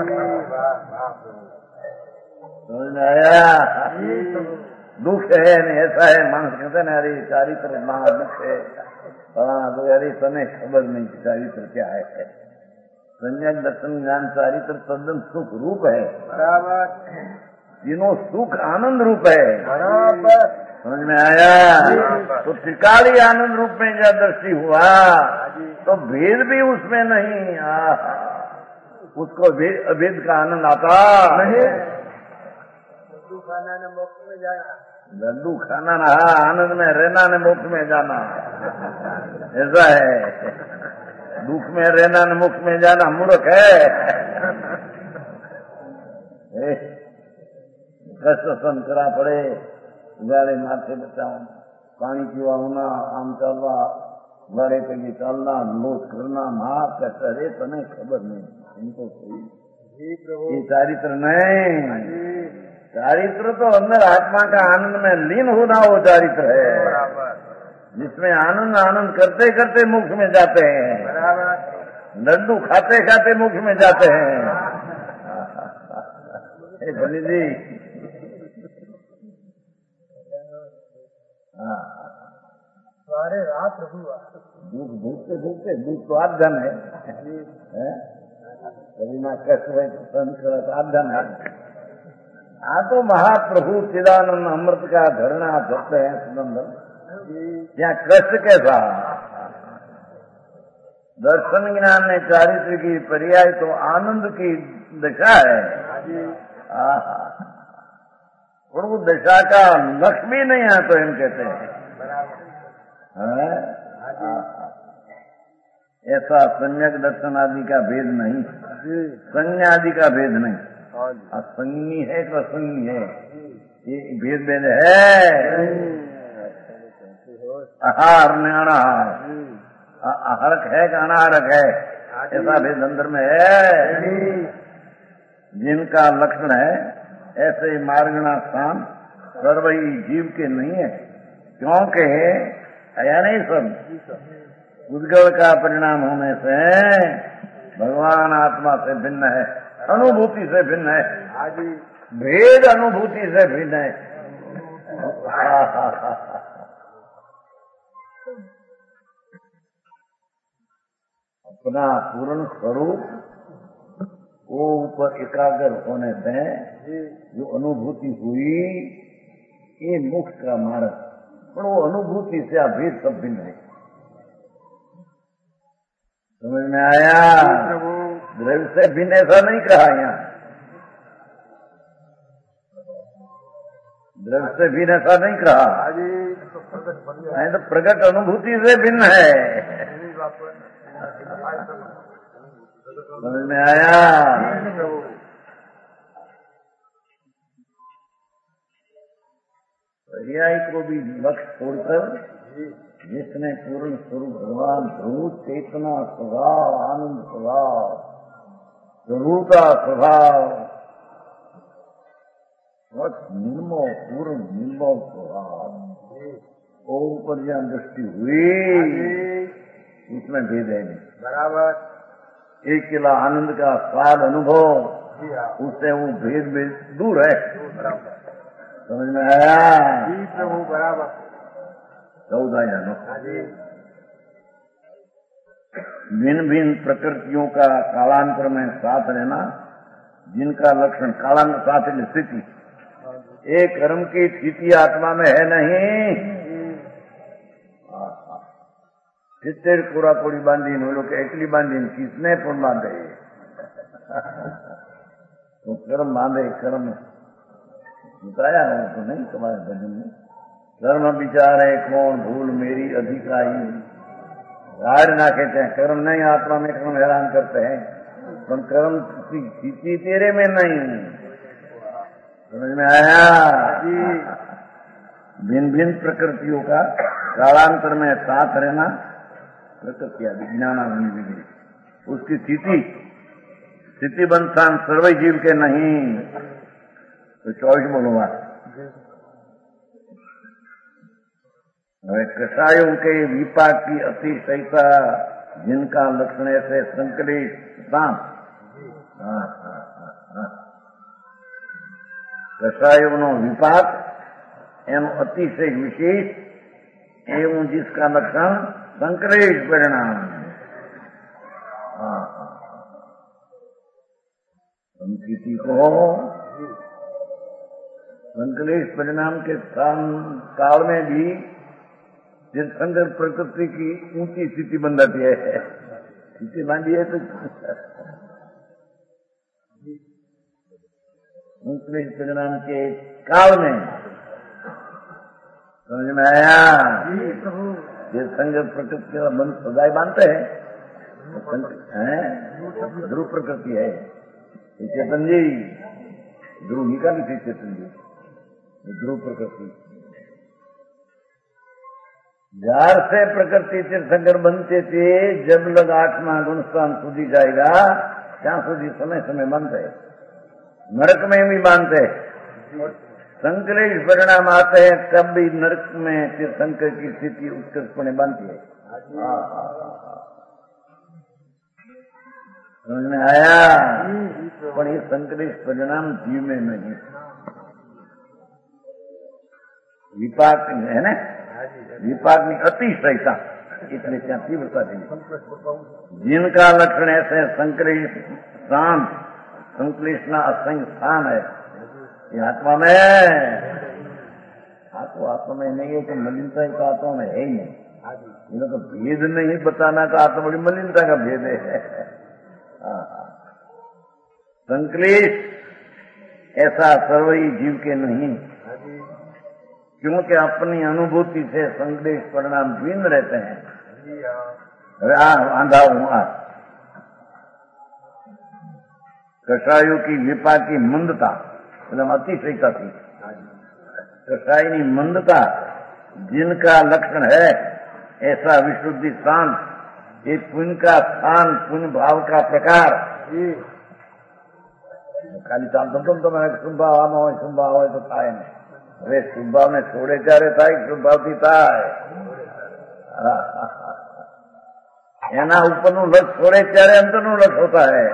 Speaker 1: समझ में आया? दुख है नहीं ऐसा है मानस कहते ना अरे चारित्र महा दुख है तो अरे तने खबर नहीं चारित्र क्या है। सम्यक दर्शन ज्ञान चारित्र तद्दन सुख रूप है। बराबर तीनों सुख आनंद रूप है। बराबर समझ में आया? तो त्रिकाली आनंद रूप में जब दृष्टि हुआ तो भेद भी उसमें नहीं। उसको अभेद का आनंद आता नहीं। लड्डू खाना ने मोक्ष में जाना, लड्डू खाना ना आनंद में रहना ने मोक्ष में जाना ऐसा है। दुख में रहना न मुख में जाना मूर्ख है। कष्ट सहन करा पड़े गाड़े माथे बचाओ पानी पीवा होना आम चलवा गाड़े पे चलना लोट करना महा कष्ट है तने खबर नहीं इनको सही। ये चारित्र नहीं। चारित्र तो अंदर आत्मा का आनंद में लीन होना वो चारित्र है जिसमें आनंद आनंद करते करते मोक्ष में जाते हैं। लड्डू खाते खाते मोक्ष में जाते हैं। बनी जी
Speaker 2: सारे रात
Speaker 1: दूध भूखते भूखते दूध तो आप धन है कभी ना कष्ट है संत आप धन है। आ तो महाप्रभु चिदानंद अमृत का झरना भक्त है सुनंदन। यहाँ कष्ट कैसा? दर्शन ज्ञान ने चारित्र की पर्याय तो आनंद की दशा है। और वो दशा का लक्ष्य भी नहीं है तो हम कहते हैं ऐसा सम्यक दर्शन आदि का भेद नहीं, संज्ञा आदि का भेद नहीं। असंगी है तो असंगी है ये भेद भेद है। आहार ने अनाहार आहरक है कि अनाहरक है ऐसा भेद अंदर में है। जिनका लक्षण है ऐसे मार्गणा स्थान सर्वही जीव के नहीं है क्योंकि आया नहीं सब उद्गल का परिणाम होने से भगवान आत्मा से भिन्न है, अनुभूति से भिन्न है। भेद अनुभूति से भिन्न है। अपना पूर्ण स्वरूप वो ऊपर एकाग्र होने से जो अनुभूति हुई ये मोक्ष का मार्ग। पर वो अनुभूति से अभेद सब भिन्न है। समझ में आया? द्रव्य से भिन्न ऐसा नहीं कहा यहाँ। द्रव्य से भिन्न ऐसा नहीं कहा। तो प्रकट अनुभूति से भिन्न है। समझ में आया? पर्याय को भी लक्ष्य छोड़कर जिसने पूर्ण स्वरूप भगवान भूत चेतना स्वभाव आनंद स्वभाव स्वरूपा स्वभाव निर्मल पूर्ण निर्मल स्वभाव वो ऊपर जहाँ दृष्टि हुई उसमें भेद है नहीं। बराबर एक किला आनंद का स्वाद अनुभव उससे वो भेद भेद दूर है। समझ में आया?
Speaker 2: जी प्रभु बराबर
Speaker 1: चौदह जानो भिन्न भिन्न प्रकृतियों का कालांतर में साथ रहना जिनका लक्षण कालांतर साथ स्थिति ये कर्म की स्थिति आत्मा में है नहीं। सित्तेर कोरा कोड़ी बांधी नो लोग एकली बांधी किसने पुन बांधे? तो कर्म बांधे, कर्म बताया है तो नहीं तुम्हारे भजन में। कर्म विचार है कौन भूल मेरी अधिकाई, राज ना कहते हैं कर्म नहीं, आत्मा में कर्म हैरान करते हैं, पर कर्म की स्थिति तेरे में नहीं। समझ में आया? भिन्न भिन्न प्रकृतियों का कालांतर में साथ रहना, प्रकृति विज्ञान उसकी स्थिति स्थिति बंसान सर्व जीव के नहीं। तो चौबीस बोलूंगा। कषायों के विपाक की अतिशयता जिनका लक्षण ऐसे संकलित शांत, कषायों नो विपाक एवं अतिशय विशेष एवं जिसका लक्षण संकलेश परिणाम। संस्कृति को संकलेश परिणाम के काल में भी तीर्थंकर प्रकृति की ऊंची स्थिति बन जाती है। स्थिति बांधी है तो संकलेश परिणाम के काल में समझ में आया? ये संगत प्रकृति का मन सदाई बांधते हैं, ध्रुव प्रकृति है। चेतन जी ध्रुव निकाली थी, चेतन जी ध्रुव प्रकृति जार से प्रकृति तीर्थंकर बनते थे। जब लग आठवां गुणस्थान सुधी जाएगा ત્યાં સુધી समय समय बनते है, नरक में भी बांधते हैं। संकलेश परिणाम आते हैं तब भी नरक में तीर्थंकर की स्थिति उत्कृष्टपणे बनती है। समझ में आया? पर ये संकलेश परिणाम जीव में नहीं, विपाक है ना, विपाक की अतिशयता इसलिए क्या तीव्रता थी। जिनका लक्षण ऐसे संकलेश शांत, संकलेश ना असंग स्थान है ये आत्मा में। आत्मा आत्मा में नहीं है तो मलिनता तो आत्मा में है ही नहीं। इन्हें तो भेद नहीं बताना का आत्मा बड़ी मलिनता का भेद है। संकलेश ऐसा सर्वई जीव के नहीं, क्योंकि अपनी अनुभूति से संकलेश परिणाम भिन्न रहते हैं। आंधा हूं आज कषायों की विपा की मंदता मतलब अतिशयता थी। कषायनी मंदता जिनका लक्षण है ऐसा विशुद्धि शांत, ये पुण्य का स्थान, पुण्य भाव का प्रकार। खाली चालतो तुम तो मैं शुभ भाव आमा हो शुभ भाव हो तो थाय नहीं, अरे शुभ भाव ने छोड़े चारे थाय शुभ भाव थी थाय एना ऊपरનું લક્ષ छोड़े चारे अंदरનું લક્ષ होता है।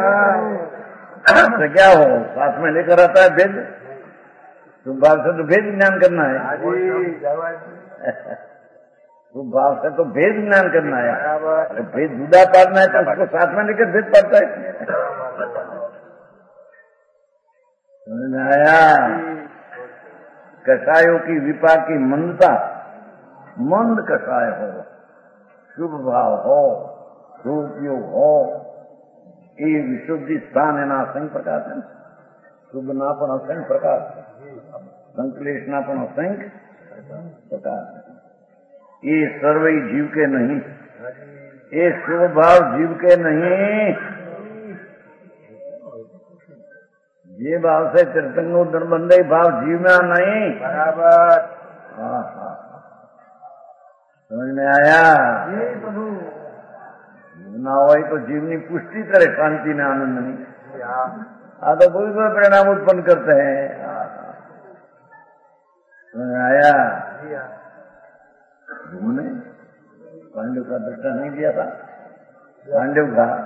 Speaker 1: तो क्या हो साथ में लेकर आता है भेद, शुभ भाव से तो भेद ज्ञान करना है। शुभ भाव से तो भेद ज्ञान करना है, भेद जुदा पाड़ना है तो उसको साथ में लेकर भेद पाड़ता है। समझ आया? कषायों की विपा की मंदता, मंद कषाय हो, शुभ भाव हो, दुरुपयोग हो, ये विशुद्धि स्थान है ना असंख्य प्रकार है। शुभ नापन असंख्य प्रकार, संकलेश नापन असंख्य प्रकार। ये सर्वई जीव के नहीं, ये शुभ भाव जीव के नहीं। ये भाव से तीर्थंकर दरबंदे भाव जीव में नहीं। बराबर। हाँ हाँ समझ में आया? ना हो तो जीवनी पुष्टि करे, शांति में आनंद नहीं। हाँ तो कोई कोई परिणाम उत्पन्न करते हैं। समझ में आया? ने पांडव का दृष्टा नहीं दिया था, पांडव का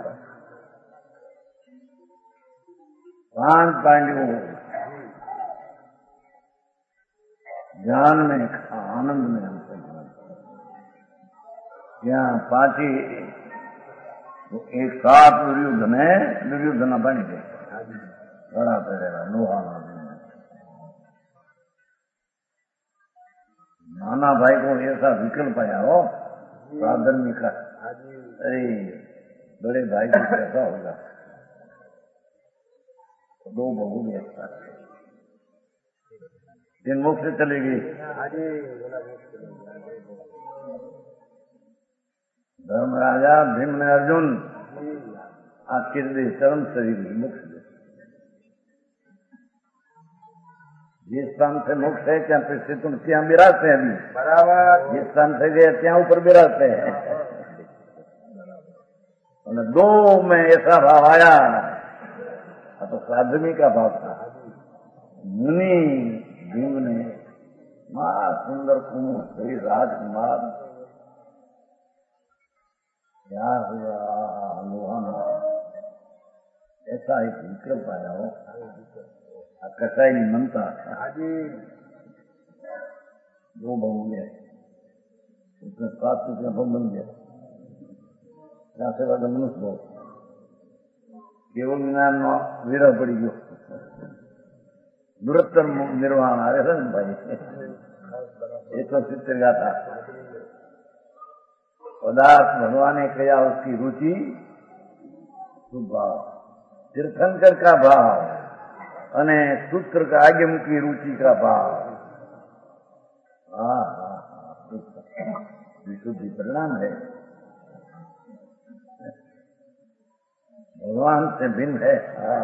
Speaker 1: पांच पांडवों ज्ञान में आनंद में हमसे यहाँ पांच ही एक साथ दुर्योधन है, दुर्योधन बन गए बड़ा पैरेगा लोहा नाना भाई को ऐसा विकल्प आया हो साधर्मी का, अरे बड़े भाई को कैसा होगा। दो बहू ऐसा दिन मुख से चली गई। धर्मराजा भीम ने अर्जुन आपके चरम शरीर मुख से जिस स्थान से मोक्ष है क्या फिर तुम ત્યાં बिराजते हैं अभी बराबर, जिस स्थान से गए ત્યાં ऊपर बिराजते हैं। दो में ऐसा भाव आया तो साधवी का भाव था। मुनि भीम ने मां सुंदर कुमार श्री राजकुमार क्या हुआ लोहाना, ऐसा एक विकल्प आया हो। कसाई नहीं मनता दो बहू है उसमें सात टुकड़ा बम बन गया। यहाँ से बाद मनुष्य भाव केवल ज्ञान वीरा पड़ी गयो दुरत्तर निर्वाण आ रहे थे भाई। एक सौ सित्तर का था पदार्थ भगवान ने कहा उसकी रुचि भाव तीर्थंकर का भाव અને सूत्र का आगे मुखी रुचि का भाव। हाँ हाँ विशुद्धि परिणाम है, भगवान से भिन्न है।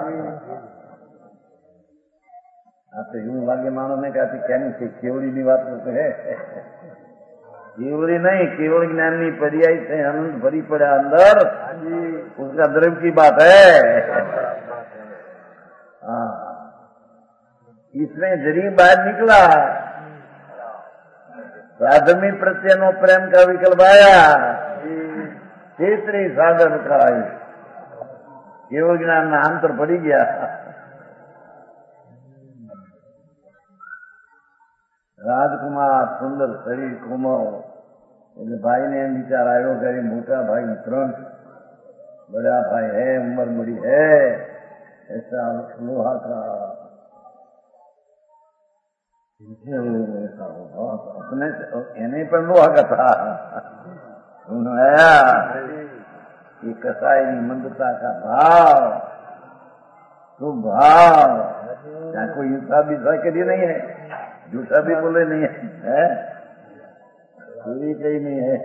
Speaker 1: आप तो यूं लागे मानो ने कहा क्या नहीं केवड़ी की बात करते है। केवड़ी नहीं केवल ज्ञान की पर्याय से अनंत भरी पड़ा अंदर उसका द्रव्य की बात है। हाँ इसमें जरिए बाहर निकला साधमी प्रत्यय नो प्रेम का विकल्प आया। तीसरी साधन का केवल ज्ञान ना अंतर पड़ी गया। राजकुमार सुंदर शरीर कोमल એટલે ભાઈને એમ વિચાર આવ્યો કે મોટા ભાઈ ત્રણ बड़ा भाई है उम्र बड़ी है ऐसा लोहा का ऐसा होगा अपने एने पर लोहा का था। आया ये कसाई मंदता का भाव तो भाव यहाँ कोई हिंसा विसा के लिए नहीं है, झूठा भी बोले नहीं है, पूरी कहीं नहीं है।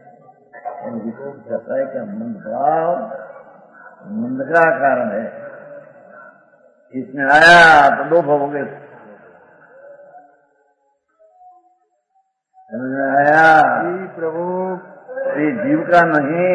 Speaker 1: कसाई का मंद भाव मंद का कारण है। इसमें आया तो दो भाव हो गए। आया
Speaker 2: प्रभु
Speaker 1: ये जीव का नहीं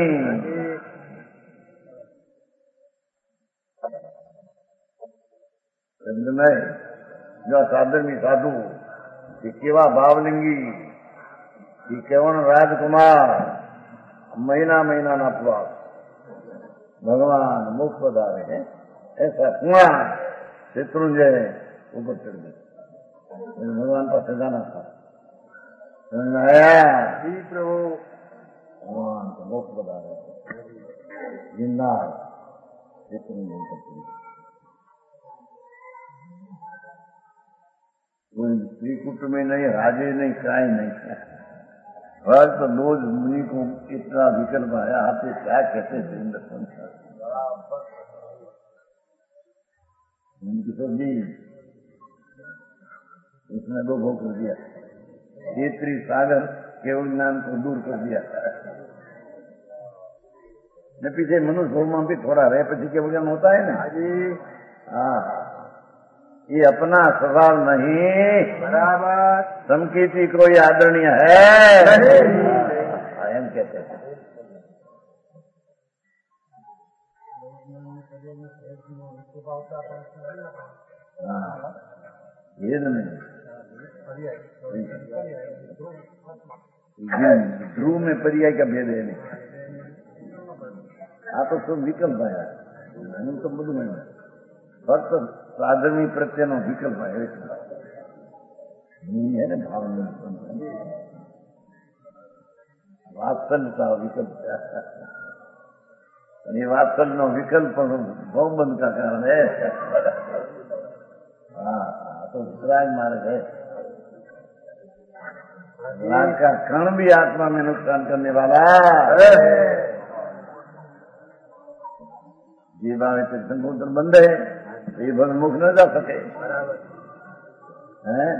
Speaker 1: नहीं जो साधन में साधु कि केवा भावलिंगी कि केवल राजकुमार महीना महीना ना पुआ भगवान मुख पधारे हैं ऐसा कुआं शत्रुंजय ऊपर चढ़ गए। भगवान पास जाना था आया
Speaker 2: प्रभु
Speaker 1: भगवान को मुख पधारे जिंदा शत्रुंजय करते कोई स्त्री कुटुंब में नहीं राजे नहीं काय नहीं हर तो रोज मुनि को इतना विकल्प आया आपसे क्या कहते थे उनकी सब्जी उसने दो भोग कर दिया। क्षेत्रीय सागर केवल ज्ञान को दूर कर दिया। न पीछे मनुष्य भोग में भी थोड़ा रहे पीछे केवल ज्ञान होता है ना। हाँ ये अपना स्वभाव नहीं
Speaker 2: बराबर
Speaker 1: संकीर्ति कोई आदरणीय है एम कहते हैं। हाँ ये नहीं ध्रुव में पर्याय का भेद है नहीं। आ तो सब विकल्प आया तो બધું नहीं फक्त साधनी प्रत्यय नो विकल्प है है ना भाव वात्सल्य का विकल्प ये वात्सल्य नो विकल्प बहुबंध का कारण है। हाँ तो वितराग मार्ग है राग का कण भी आत्मा में नुकसान करने वाला। जीवा में तो समुद्र बंद है, ये मुख न जा सके है,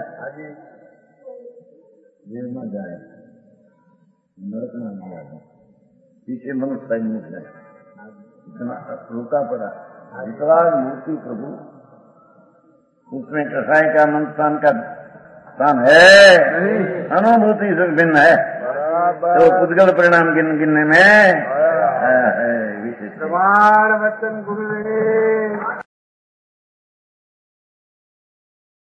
Speaker 1: जेल में जाए, नरक में जाए, पीछे मनुष्य का मुख है, इतना रुका पड़ा। विकराल मूर्ति प्रभु, उसमें कसाई का मन स्थान का स्थान है, अनुभूति से भिन्न है, तो पुद्गल परिणाम गिन गिनने में
Speaker 2: प्रमाण वचन गुरुदेव।